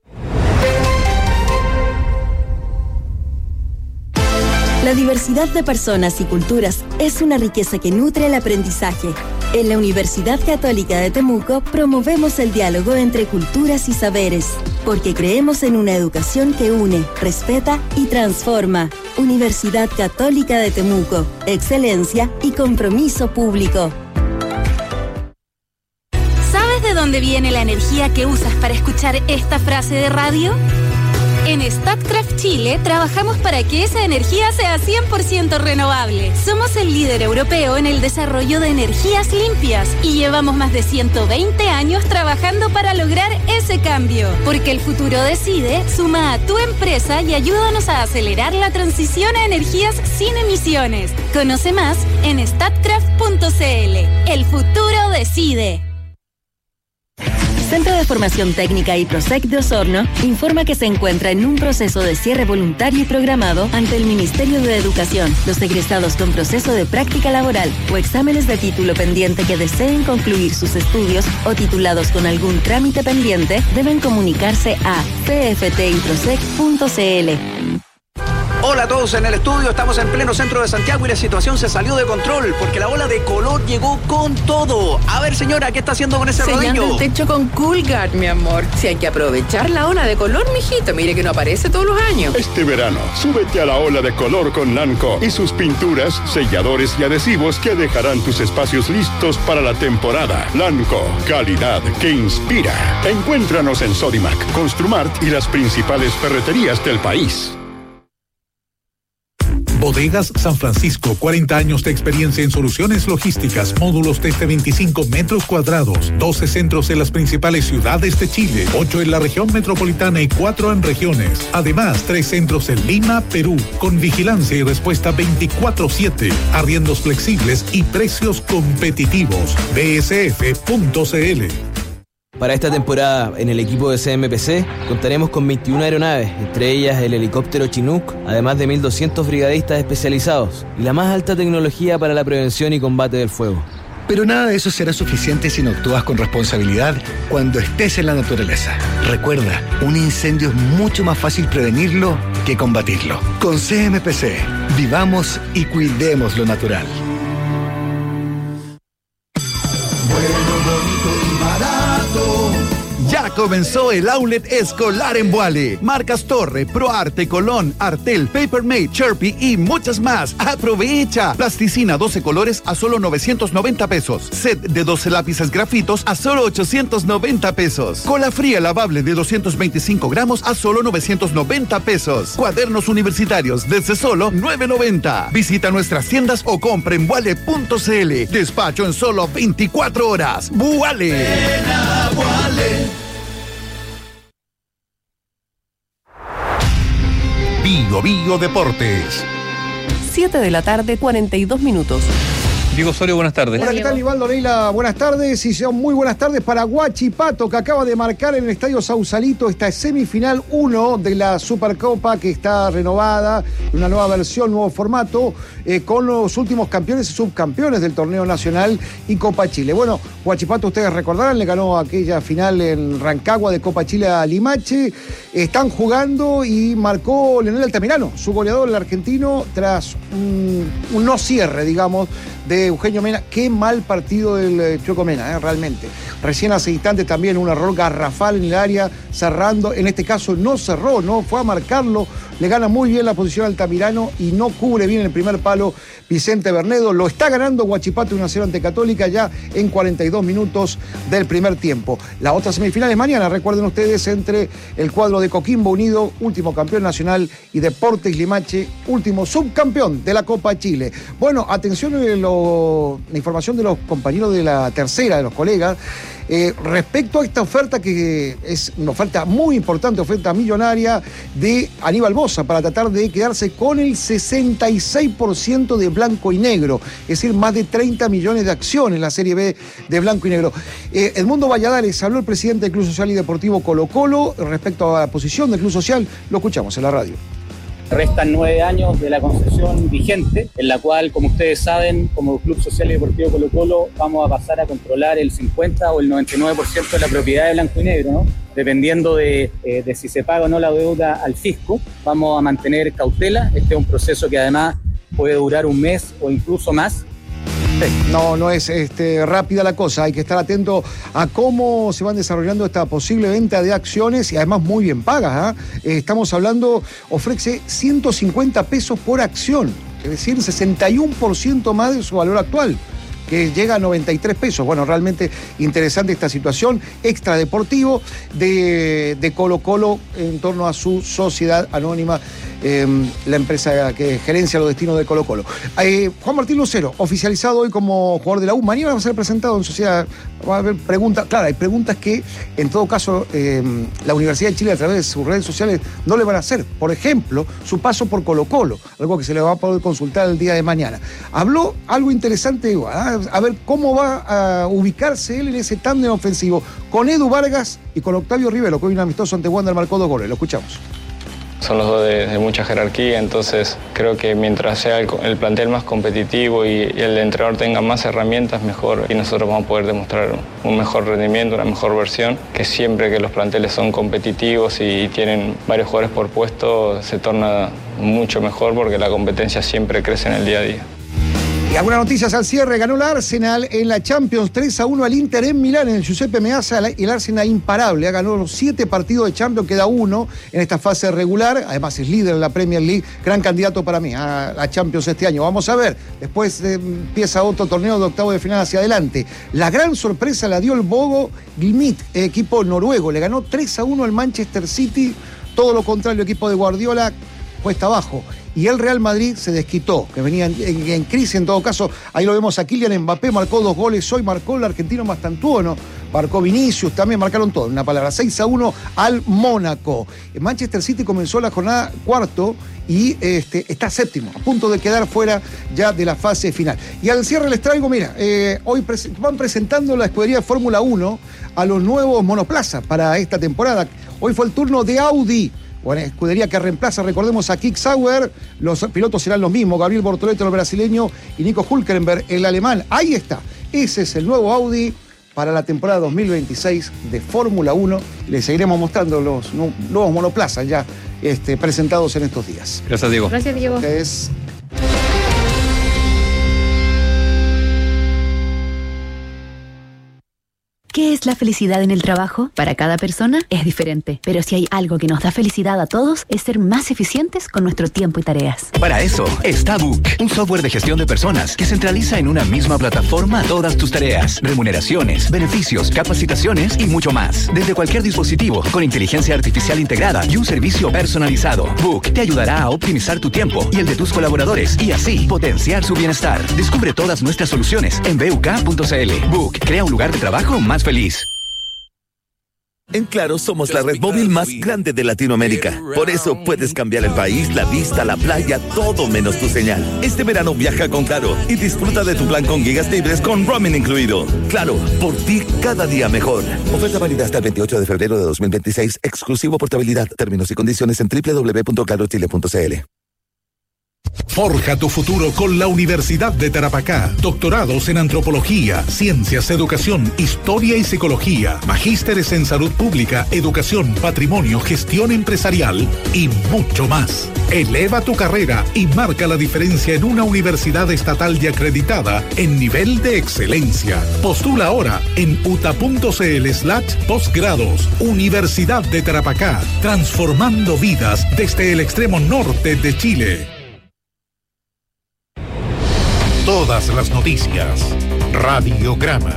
La diversidad de personas y culturas es una riqueza que nutre el aprendizaje. En la Universidad Católica de Temuco promovemos el diálogo entre culturas y saberes, porque creemos en una educación que une, respeta y transforma. Universidad Católica de Temuco, excelencia y compromiso público. ¿Sabes de dónde viene la energía que usas para escuchar esta frase de radio? En Statkraft Chile trabajamos para que esa energía sea 100% renovable. Somos el líder europeo en el desarrollo de energías limpias y llevamos más de 120 años trabajando para lograr ese cambio. Porque el futuro decide, suma a tu empresa y ayúdanos a acelerar la transición a energías sin emisiones. Conoce más en statkraft.cl. El futuro decide. Centro de Formación Técnica y Prosec de Osorno informa que se encuentra en un proceso de cierre voluntario y programado ante el Ministerio de Educación. Los egresados con proceso de práctica laboral o exámenes de título pendiente que deseen concluir sus estudios o titulados con algún trámite pendiente deben comunicarse a cftiprosec.cl. Hola a todos en el estudio, estamos en pleno centro de Santiago y la situación se salió de control porque la ola de color llegó con todo. A ver, señora, ¿qué está haciendo con ese rodillo? Sellando el techo con Coolguard, mi amor. Si hay que aprovechar la ola de color, mijito, mire que no aparece todos los años. Este verano, súbete a la ola de color con Lanco y sus pinturas, selladores y adhesivos que dejarán tus espacios listos para la temporada. Lanco, calidad que inspira. Encuéntranos en Sodimac, Construmart y las principales ferreterías del país. Bodegas San Francisco, 40 años de experiencia en soluciones logísticas, módulos desde 25 metros cuadrados, 12 centros en las principales ciudades de Chile, 8 en la región metropolitana y 4 en regiones. Además, 3 centros en Lima, Perú, con vigilancia y respuesta 24/7, arriendos flexibles y precios competitivos. bsf.cl. Para esta temporada, en el equipo de CMPC, contaremos con 21 aeronaves, entre ellas el helicóptero Chinook, además de 1.200 brigadistas especializados y la más alta tecnología para la prevención y combate del fuego. Pero nada de eso será suficiente si no actúas con responsabilidad cuando estés en la naturaleza. Recuerda, un incendio es mucho más fácil prevenirlo que combatirlo. Con CMPC, vivamos y cuidemos lo natural. Ya comenzó el outlet escolar en Vuale. Marcas Torre, ProArte, Colón, Artel, Papermate, Sharpie y muchas más. ¡Aprovecha! Plasticina 12 colores a solo 990 pesos. Set de 12 lápices grafitos a solo 890 pesos. Cola fría lavable de 225 gramos a solo 990 pesos. Cuadernos universitarios desde solo 990. Visita nuestras tiendas o compra en Vuale.cl. Despacho en solo 24 horas. ¡Vuale! ¡Ven a Vuale! Bio Deportes. 7 de la tarde, 42 minutos. Diego Osorio, buenas tardes. Hola, ¿qué tal, Ivaldo Neila? Buenas tardes y sean muy buenas tardes para Huachipato, que acaba de marcar en el Estadio Sausalito esta semifinal 1 de la Supercopa, que está renovada, una nueva versión, nuevo formato, con los últimos campeones y subcampeones del torneo nacional y Copa Chile. Bueno, Huachipato, ustedes recordarán, le ganó aquella final en Rancagua de Copa Chile a Limache. Están jugando y marcó Leonel Altamirano, su goleador, el argentino, tras un no cierre, digamos, de Eugenio Mena. Qué mal partido del Chueco Mena, realmente. Recién hace instantes también un error garrafal en el área, cerrando. En este caso no cerró, no fue a marcarlo. Le gana muy bien la posición al Altamirano y no cubre bien el primer palo Vicente Bernedo. Lo está ganando Huachipato 1-0 ante Católica ya en 42 minutos del primer tiempo. La otra semifinal es mañana, recuerden ustedes, entre el cuadro de Coquimbo Unido, último campeón nacional, y Deportes Limache, último subcampeón de la Copa Chile. Bueno, atención a la información de los compañeros de la tercera, de los colegas, respecto a esta oferta, que es una oferta muy importante, oferta millonaria de Aníbal Boza, para tratar de quedarse con el 66% de blanco y negro, es decir, más de 30 millones de acciones en la Serie B de blanco y negro. Edmundo Valladares, habló el presidente del Club Social y Deportivo Colo Colo respecto a la posición del Club Social. Lo escuchamos en la radio. Restan 9 años de la concesión vigente, en la cual, como ustedes saben, como Club Social y Deportivo Colo Colo, vamos a pasar a controlar el 50 o el 99% de la propiedad de blanco y negro, ¿no? Dependiendo de si se paga o no la deuda al fisco. Vamos a mantener cautela. Este es un proceso que además puede durar un mes o incluso más. No es rápida la cosa, hay que estar atento a cómo se van desarrollando esta posible venta de acciones, y además muy bien pagas. Estamos hablando, ofrece 150 pesos por acción, es decir, 61% más de su valor actual. que llega a 93 pesos. Bueno, realmente interesante esta situación extradeportivo de Colo-Colo en torno a su sociedad anónima, la empresa que gerencia los destinos de Colo-Colo. Juan Martín Lucero, oficializado hoy como jugador de la U. Mañana va a ser presentado en sociedad. Va a haber preguntas. Claro, hay preguntas que, en todo caso, la Universidad de Chile, a través de sus redes sociales, no le van a hacer. Por ejemplo, su paso por Colo-Colo, algo que se le va a poder consultar el día de mañana. Habló algo interesante, a ver cómo va a ubicarse él en ese tándem ofensivo con Edu Vargas y con Octavio Rivero, que hoy un amistoso ante Wander marcó 2 goles. Lo escuchamos. Son los dos de mucha jerarquía, entonces creo que mientras sea el plantel más competitivo y el entrenador tenga más herramientas, mejor, y nosotros vamos a poder demostrar un mejor rendimiento, una mejor versión, que siempre que los planteles son competitivos y tienen varios jugadores por puesto, se torna mucho mejor porque la competencia siempre crece en el día a día. Y algunas noticias al cierre. Ganó el Arsenal en la Champions 3-1 al Inter en Milán, en el Giuseppe Meazza. El Arsenal imparable. Ganó los 7 partidos de Champions, queda 1 en esta fase regular. Además es líder en la Premier League. Gran candidato para mí a la Champions este año. Vamos a ver. Después empieza otro torneo de octavo de final hacia adelante. La gran sorpresa la dio el Bodo Glimt, equipo noruego. Le ganó 3-1 al Manchester City. Todo lo contrario, el equipo de Guardiola cuesta abajo. Y el Real Madrid se desquitó, que venía en crisis en todo caso. Ahí lo vemos a Kylian Mbappé, marcó 2 goles hoy, marcó el argentino Mastantuono, marcó Vinicius, también marcaron todos, una palabra, 6-1 al Mónaco. Manchester City comenzó la jornada cuarto y está séptimo, a punto de quedar fuera ya de la fase final. Y al cierre les traigo, mira, hoy van presentando la escudería de Fórmula 1 a los nuevos monoplazas para esta temporada. Hoy fue el turno de Audi. Bueno, escudería que reemplaza, recordemos, a Kick Sauer. Los pilotos serán los mismos, Gabriel Bortoleto, el brasileño, y Nico Hülkenberg, el alemán. Ahí está, ese es el nuevo Audi para la temporada 2026 de Fórmula 1. Les seguiremos mostrando los nuevos monoplazas ya presentados en estos días. Gracias, Diego. Gracias, Diego. Ustedes. ¿Qué es la felicidad en el trabajo? Para cada persona es diferente, pero si hay algo que nos da felicidad a todos es ser más eficientes con nuestro tiempo y tareas. Para eso está Book, un software de gestión de personas que centraliza en una misma plataforma todas tus tareas, remuneraciones, beneficios, capacitaciones y mucho más. Desde cualquier dispositivo, con inteligencia artificial integrada y un servicio personalizado. Book te ayudará a optimizar tu tiempo y el de tus colaboradores y así potenciar su bienestar. Descubre todas nuestras soluciones en buk.cl. Book crea un lugar de trabajo más feliz. En Claro somos la red móvil más grande de Latinoamérica. Por eso puedes cambiar el país, la vista, la playa, todo menos tu señal. Este verano viaja con Claro y disfruta de tu plan con gigas libres con roaming incluido. Claro, por ti cada día mejor. Oferta válida hasta el 28 de febrero de 2026. Exclusivo portabilidad. Términos y condiciones en www.clarochile.cl. Forja tu futuro con la Universidad de Tarapacá. Doctorados en Antropología, Ciencias, Educación, Historia y Psicología. Magísteres en Salud Pública, Educación, Patrimonio, Gestión Empresarial y mucho más. Eleva tu carrera y marca la diferencia en una universidad estatal y acreditada en nivel de excelencia. Postula ahora en uta.cl/postgrados. Universidad de Tarapacá, transformando vidas desde el extremo norte de Chile. Todas las noticias. Radiograma.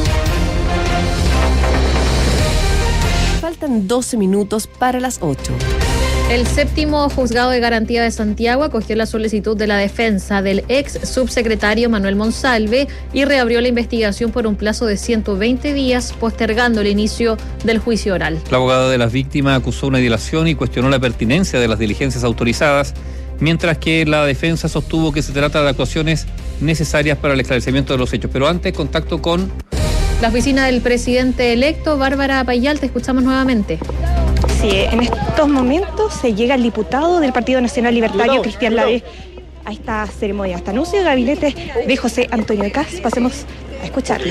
Faltan 12 minutos para las 8. El séptimo juzgado de garantía de Santiago acogió la solicitud de la defensa del ex subsecretario Manuel Monsalve y reabrió la investigación por un plazo de 120 días, postergando el inicio del juicio oral. La abogada de las víctimas acusó una dilación y cuestionó la pertinencia de las diligencias autorizadas, mientras que la defensa sostuvo que se trata de actuaciones necesarias para el esclarecimiento de los hechos. Pero antes, contacto con la oficina del presidente electo. Bárbara Payal, te escuchamos nuevamente. Sí, en estos momentos se llega el diputado del Partido Nacional Libertario, Cristian Lavé, a esta ceremonia, hasta anuncio de gabinete de José Antonio Kast. Pasemos a escucharlo.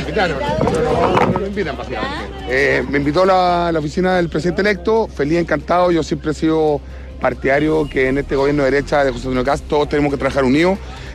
Me invitó la oficina del presidente electo, feliz, encantado. Yo siempre he sido partidario que en este gobierno de derecha de José Antonio Kast todos tenemos que trabajar unidos.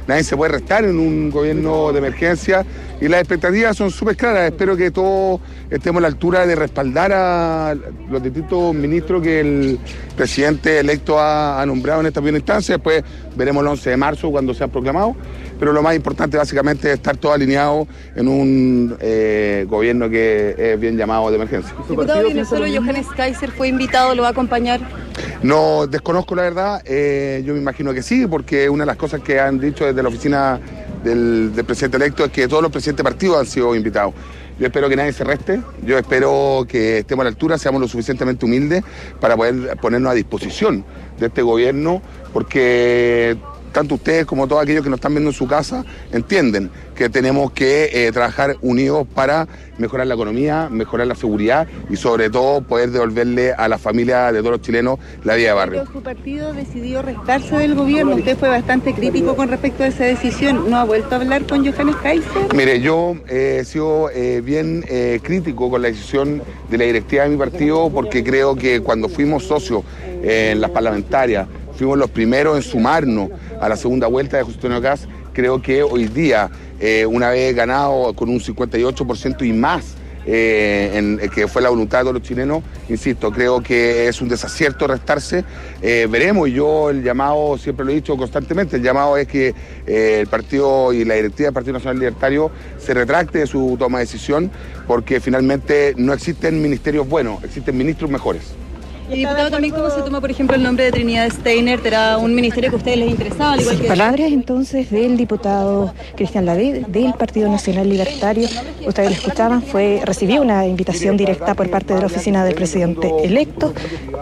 nadie se puede restar en un gobierno de emergencia y las expectativas son súper claras. Espero que todos estemos a la altura de respaldar a los distintos ministros que el presidente electo ha nombrado en esta primera instancia. Después veremos el 11 de marzo cuando sean proclamados, pero lo más importante básicamente es estar todos alineados en un gobierno que es bien llamado de emergencia. Diputado, ¿viene solo Johannes Kaiser? ¿Fue invitado? ¿Lo va a acompañar? No, desconozco la verdad, yo me imagino que sí, porque una de las cosas que han dicho desde la oficina del presidente electo es que todos los presidentes de partidos han sido invitados. Yo espero que nadie se reste, yo espero que estemos a la altura, seamos lo suficientemente humildes para poder ponernos a disposición de este gobierno, porque tanto ustedes como todos aquellos que nos están viendo en su casa entienden que tenemos que trabajar unidos para mejorar la economía, mejorar la seguridad y sobre todo poder devolverle a la familia de todos los chilenos la vida de barrio. Pero su partido decidió restarse del gobierno, usted fue bastante crítico con respecto a esa decisión, ¿no ha vuelto a hablar con Johannes Kaiser? Mire, yo he sido bien crítico con la decisión de la directiva de mi partido porque creo que cuando fuimos socios en las parlamentarias, fuimos los primeros en sumarnos a la segunda vuelta de José Antonio Kast. Creo que hoy día, una vez ganado con un 58% y más, que fue la voluntad de todos los chilenos, insisto, creo que es un desacierto restarse. Veremos, y yo el llamado, siempre lo he dicho constantemente, el llamado es que el partido y la directiva del Partido Nacional Libertario se retracte de su toma de decisión, porque finalmente no existen ministerios buenos, existen ministros mejores. Y diputado, también cómo se toma, por ejemplo, el nombre de Trinidad Steiner, ¿era un ministerio que a ustedes les interesaba? Al igual que... Palabras entonces del diputado Cristian Lavé del Partido Nacional Libertario. Ustedes lo escuchaban, recibió una invitación directa por parte de la oficina del presidente electo.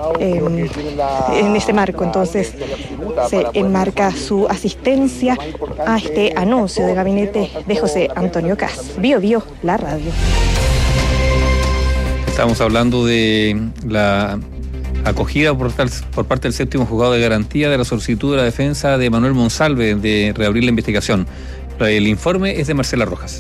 En este marco entonces se enmarca su asistencia a este anuncio de gabinete de José Antonio Kast. Bio, la radio. Estamos hablando de la acogida por parte del séptimo juzgado de garantía de la solicitud de la defensa de Manuel Monsalve de reabrir la investigación. El informe es de Marcela Rojas.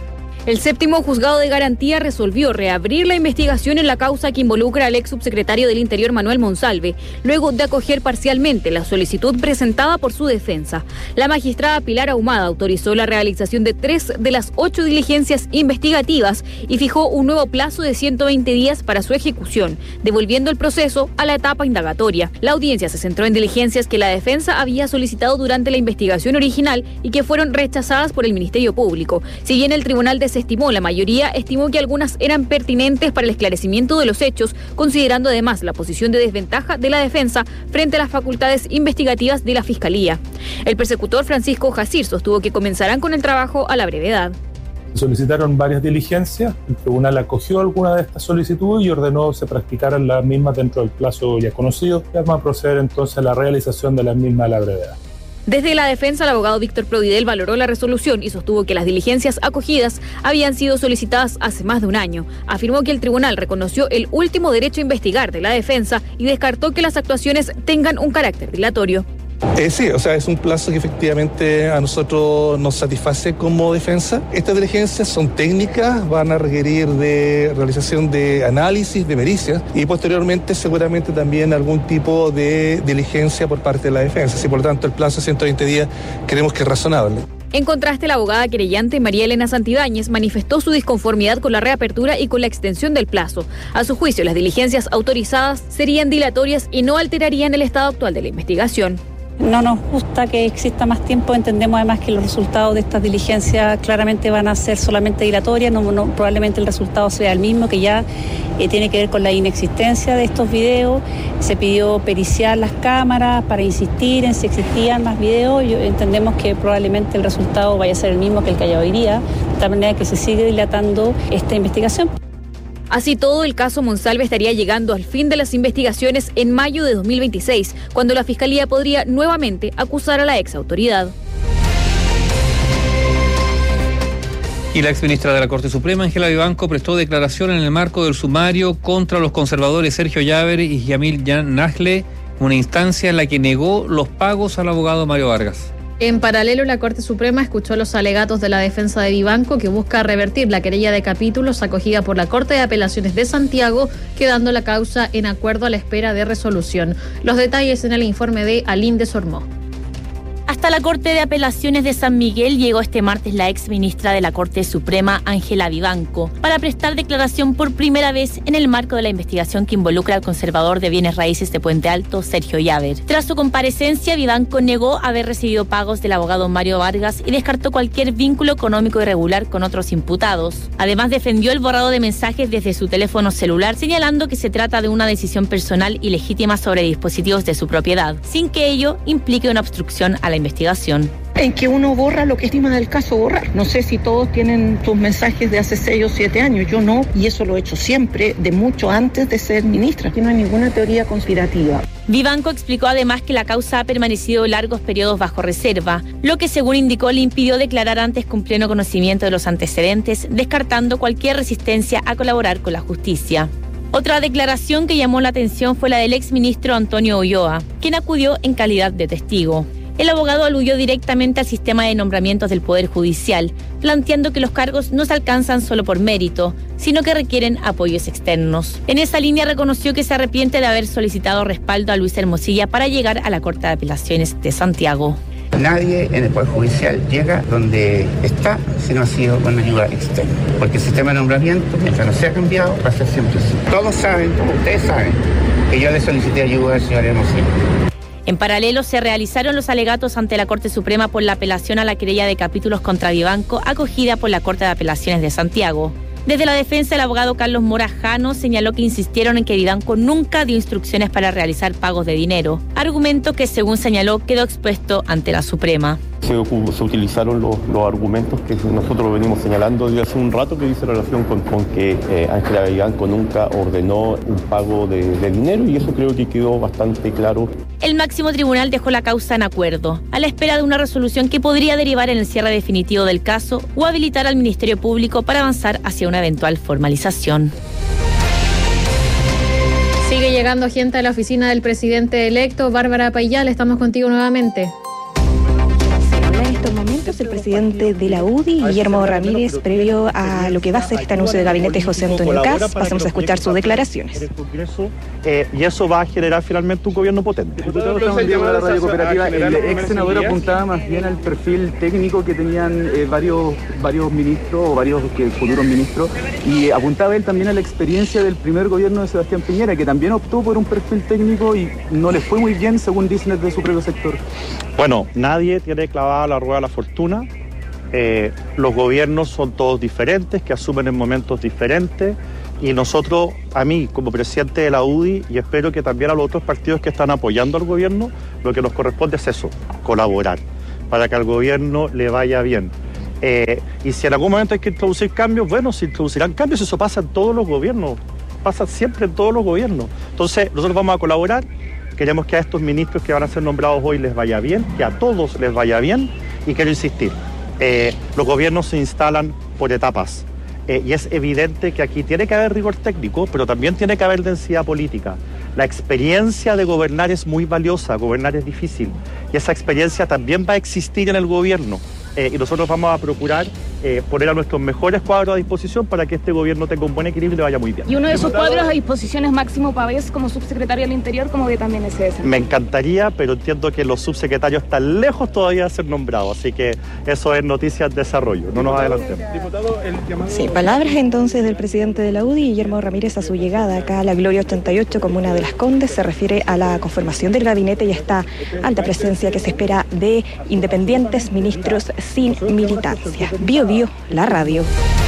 El séptimo juzgado de garantía resolvió reabrir la investigación en la causa que involucra al ex subsecretario del Interior Manuel Monsalve, luego de acoger parcialmente la solicitud presentada por su defensa. La magistrada Pilar Ahumada autorizó la realización de 3 de las 8 diligencias investigativas y fijó un nuevo plazo de 120 días para su ejecución, devolviendo el proceso a la etapa indagatoria. La audiencia se centró en diligencias que la defensa había solicitado durante la investigación original y que fueron rechazadas por el Ministerio Público. Si bien el tribunal desestimó, la mayoría estimó que algunas eran pertinentes para el esclarecimiento de los hechos, considerando además la posición de desventaja de la defensa frente a las facultades investigativas de la Fiscalía. El persecutor Francisco Jacir sostuvo que comenzarán con el trabajo a la brevedad. Solicitaron varias diligencias, el tribunal acogió alguna de estas solicitudes y ordenó se practicaran las mismas dentro del plazo ya conocido. Vamos a proceder entonces a la realización de las mismas a la brevedad. Desde la defensa, el abogado Víctor Providel valoró la resolución y sostuvo que las diligencias acogidas habían sido solicitadas hace más de un año. Afirmó que el tribunal reconoció el último derecho a investigar de la defensa y descartó que las actuaciones tengan un carácter dilatorio. Sí, o sea, es un plazo que efectivamente a nosotros nos satisface como defensa. Estas diligencias son técnicas, van a requerir de realización de análisis, de pericias y posteriormente seguramente también algún tipo de diligencia por parte de la defensa. Así, por lo tanto, el plazo de 120 días creemos que es razonable. En contraste, la abogada querellante María Elena Santibáñez manifestó su disconformidad con la reapertura y con la extensión del plazo. A su juicio, las diligencias autorizadas serían dilatorias y no alterarían el estado actual de la investigación. No nos gusta que exista más tiempo, entendemos además que los resultados de estas diligencias claramente van a ser solamente dilatorias, probablemente el resultado sea el mismo, que ya tiene que ver con la inexistencia de estos videos. Se pidió periciar las cámaras para insistir en si existían más videos, entendemos que probablemente el resultado vaya a ser el mismo que el que hay hoy día, de tal manera que se sigue dilatando esta investigación. Así todo, el caso Monsalve estaría llegando al fin de las investigaciones en mayo de 2026, cuando la Fiscalía podría nuevamente acusar a la ex autoridad. Y la exministra de la Corte Suprema, Ángela Vivanco, prestó declaración en el marco del sumario contra los conservadores Sergio Llaver y Yamil Nasle, una instancia en la que negó los pagos al abogado Mario Vargas. En paralelo, la Corte Suprema escuchó los alegatos de la defensa de Vivanco, que busca revertir la querella de capítulos acogida por la Corte de Apelaciones de Santiago, quedando la causa en acuerdo a la espera de resolución. Los detalles en el informe de Aline de Sormó. Hasta la Corte de Apelaciones de San Miguel llegó este martes la ex ministra de la Corte Suprema, Ángela Vivanco, para prestar declaración por primera vez en el marco de la investigación que involucra al conservador de bienes raíces de Puente Alto, Sergio Llaver. Tras su comparecencia, Vivanco negó haber recibido pagos del abogado Mario Vargas y descartó cualquier vínculo económico irregular con otros imputados. Además, defendió el borrado de mensajes desde su teléfono celular, señalando que se trata de una decisión personal y legítima sobre dispositivos de su propiedad, sin que ello implique una obstrucción a la investigación. En que uno borra lo que estima del caso borrar. No sé si todos tienen sus mensajes de hace 6 o 7 años, yo no, y eso lo he hecho siempre, de mucho antes de ser ministra. Aquí no hay ninguna teoría conspirativa. Vivanco explicó además que la causa ha permanecido largos periodos bajo reserva, lo que según indicó le impidió declarar antes con pleno conocimiento de los antecedentes, descartando cualquier resistencia a colaborar con la justicia. Otra declaración que llamó la atención fue la del exministro Antonio Ulloa, quien acudió en calidad de testigo. El abogado aludió directamente al sistema de nombramientos del Poder Judicial, planteando que los cargos no se alcanzan solo por mérito, sino que requieren apoyos externos. En esa línea reconoció que se arrepiente de haber solicitado respaldo a Luis Hermosilla para llegar a la Corte de Apelaciones de Santiago. Nadie en el Poder Judicial llega donde está si no ha sido con ayuda externa. Porque el sistema de nombramiento, mientras no sea cambiado, va a ser siempre así. Todos saben, todos ustedes saben, que yo le solicité ayuda al señor Hermosilla. En paralelo, se realizaron los alegatos ante la Corte Suprema por la apelación a la querella de capítulos contra Vivanco, acogida por la Corte de Apelaciones de Santiago. Desde la defensa, el abogado Carlos Morajano señaló que insistieron en que Vivanco nunca dio instrucciones para realizar pagos de dinero, argumento que, según señaló, quedó expuesto ante la Suprema. Se utilizaron los argumentos que nosotros venimos señalando desde hace un rato, que dice relación con que Ángela Vivanco nunca ordenó un pago de dinero, y eso creo que quedó bastante claro. El máximo tribunal dejó la causa en acuerdo, a la espera de una resolución que podría derivar en el cierre definitivo del caso o habilitar al Ministerio Público para avanzar hacia una eventual formalización. Sigue llegando gente a la oficina del presidente electo. Bárbara Payal, estamos contigo nuevamente. En estos momentos, el presidente de la UDI, Guillermo Ramírez, previo a lo que va a ser este anuncio de gabinete José Antonio Kast, pasamos a escuchar sus declaraciones. Y eso va a generar finalmente un gobierno potente. La radio cooperativa, el ex senador apuntaba más bien al perfil técnico que tenían varios ministros o varios futuros ministros, y apuntaba él también a la experiencia del primer gobierno de Sebastián Piñera, que también optó por un perfil técnico y no le fue muy bien, según dicen desde su propio sector. Bueno, nadie tiene clavada la rueda de la fortuna. Los gobiernos son todos diferentes, que asumen en momentos diferentes, y nosotros, a mí como presidente de la UDI, y espero que también a los otros partidos que están apoyando al gobierno, lo que nos corresponde es eso, colaborar, para que al gobierno le vaya bien. Y si en algún momento hay que introducir cambios, bueno, se introducirán cambios, eso pasa en todos los gobiernos, pasa siempre en todos los gobiernos. Entonces, nosotros vamos a colaborar. Queremos que a estos ministros que van a ser nombrados hoy les vaya bien, que a todos les vaya bien, y quiero insistir, los gobiernos se instalan por etapas, y es evidente que aquí tiene que haber rigor técnico, pero también tiene que haber densidad política. La experiencia de gobernar es muy valiosa, gobernar es difícil, y esa experiencia también va a existir en el gobierno. Y nosotros vamos a procurar poner a nuestros mejores cuadros a disposición para que este gobierno tenga un buen equilibrio y le vaya muy bien. Y uno de esos cuadros a disposición es Máximo Pavés como subsecretario del Interior, como que también es ese. Me encantaría, pero entiendo que los subsecretarios están lejos todavía de ser nombrados, así que eso es noticia de desarrollo, no nos adelantemos. Sí, palabras entonces del presidente de la UDI, Guillermo Ramírez, a su llegada acá a la Gloria 88, comuna de Las Condes. Se refiere a la conformación del gabinete y a esta alta presencia que se espera de independientes ministros sin militancia. Bio Bio, la radio.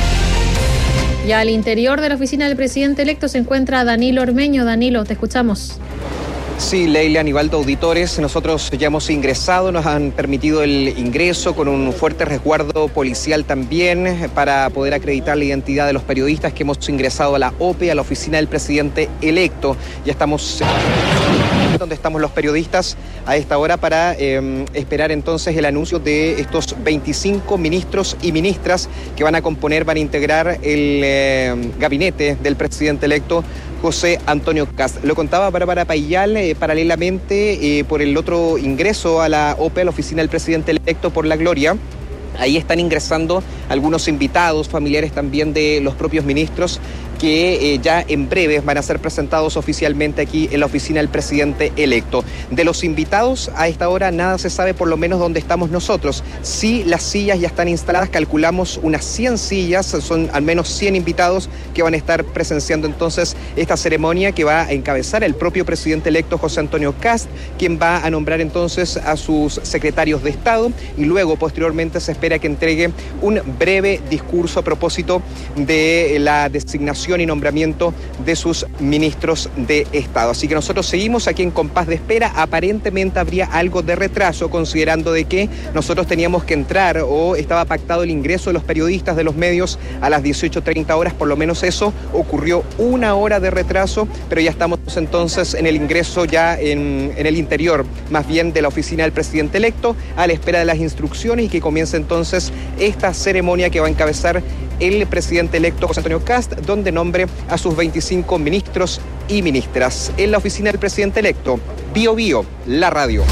Y al interior de la oficina del presidente electo se encuentra Danilo Ormeño. Danilo, te escuchamos. Sí, Leila, Aníbaldo, auditores, nosotros ya hemos ingresado, nos han permitido el ingreso con un fuerte resguardo policial también para poder acreditar la identidad de los periodistas que hemos ingresado a la OPE, a la oficina del presidente electo. Ya estamos donde estamos los periodistas a esta hora para esperar entonces el anuncio de estos 25 ministros y ministras que van a integrar el gabinete del presidente electo José Antonio Kast. Lo contaba Bárbara Payal, paralelamente por el otro ingreso a la OPE, a la oficina del presidente electo por La Gloria. Ahí están ingresando algunos invitados, familiares también de los propios ministros, que ya en breve van a ser presentados oficialmente aquí en la oficina del presidente electo. De los invitados, a esta hora nada se sabe, por lo menos dónde estamos nosotros. Sí, las sillas ya están instaladas, calculamos unas 100 sillas, son al menos 100 invitados que van a estar presenciando entonces esta ceremonia que va a encabezar el propio presidente electo José Antonio Kast, quien va a nombrar entonces a sus secretarios de Estado y luego posteriormente se espera que entregue un breve discurso a propósito de la designación y nombramiento de sus ministros de Estado. Así que nosotros seguimos aquí en compás de espera. Aparentemente habría algo de retraso, considerando de que nosotros teníamos que entrar o estaba pactado el ingreso de los periodistas de los medios a las 18:30 horas, por lo menos eso ocurrió, 1 hora de retraso, pero ya estamos entonces en el ingreso ya en el interior, más bien de la oficina del presidente electo, a la espera de las instrucciones y que comience entonces esta ceremonia que va a encabezar el presidente electo José Antonio Kast, donde nombre a sus 25 ministros y ministras. En la oficina del presidente electo, Bio Bio, la radio.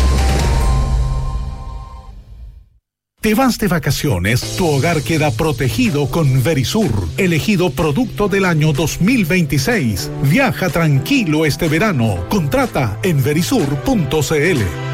Te vas de vacaciones, tu hogar queda protegido con Verisur, elegido producto del año 2026. Viaja tranquilo este verano. Contrata en verisur.cl.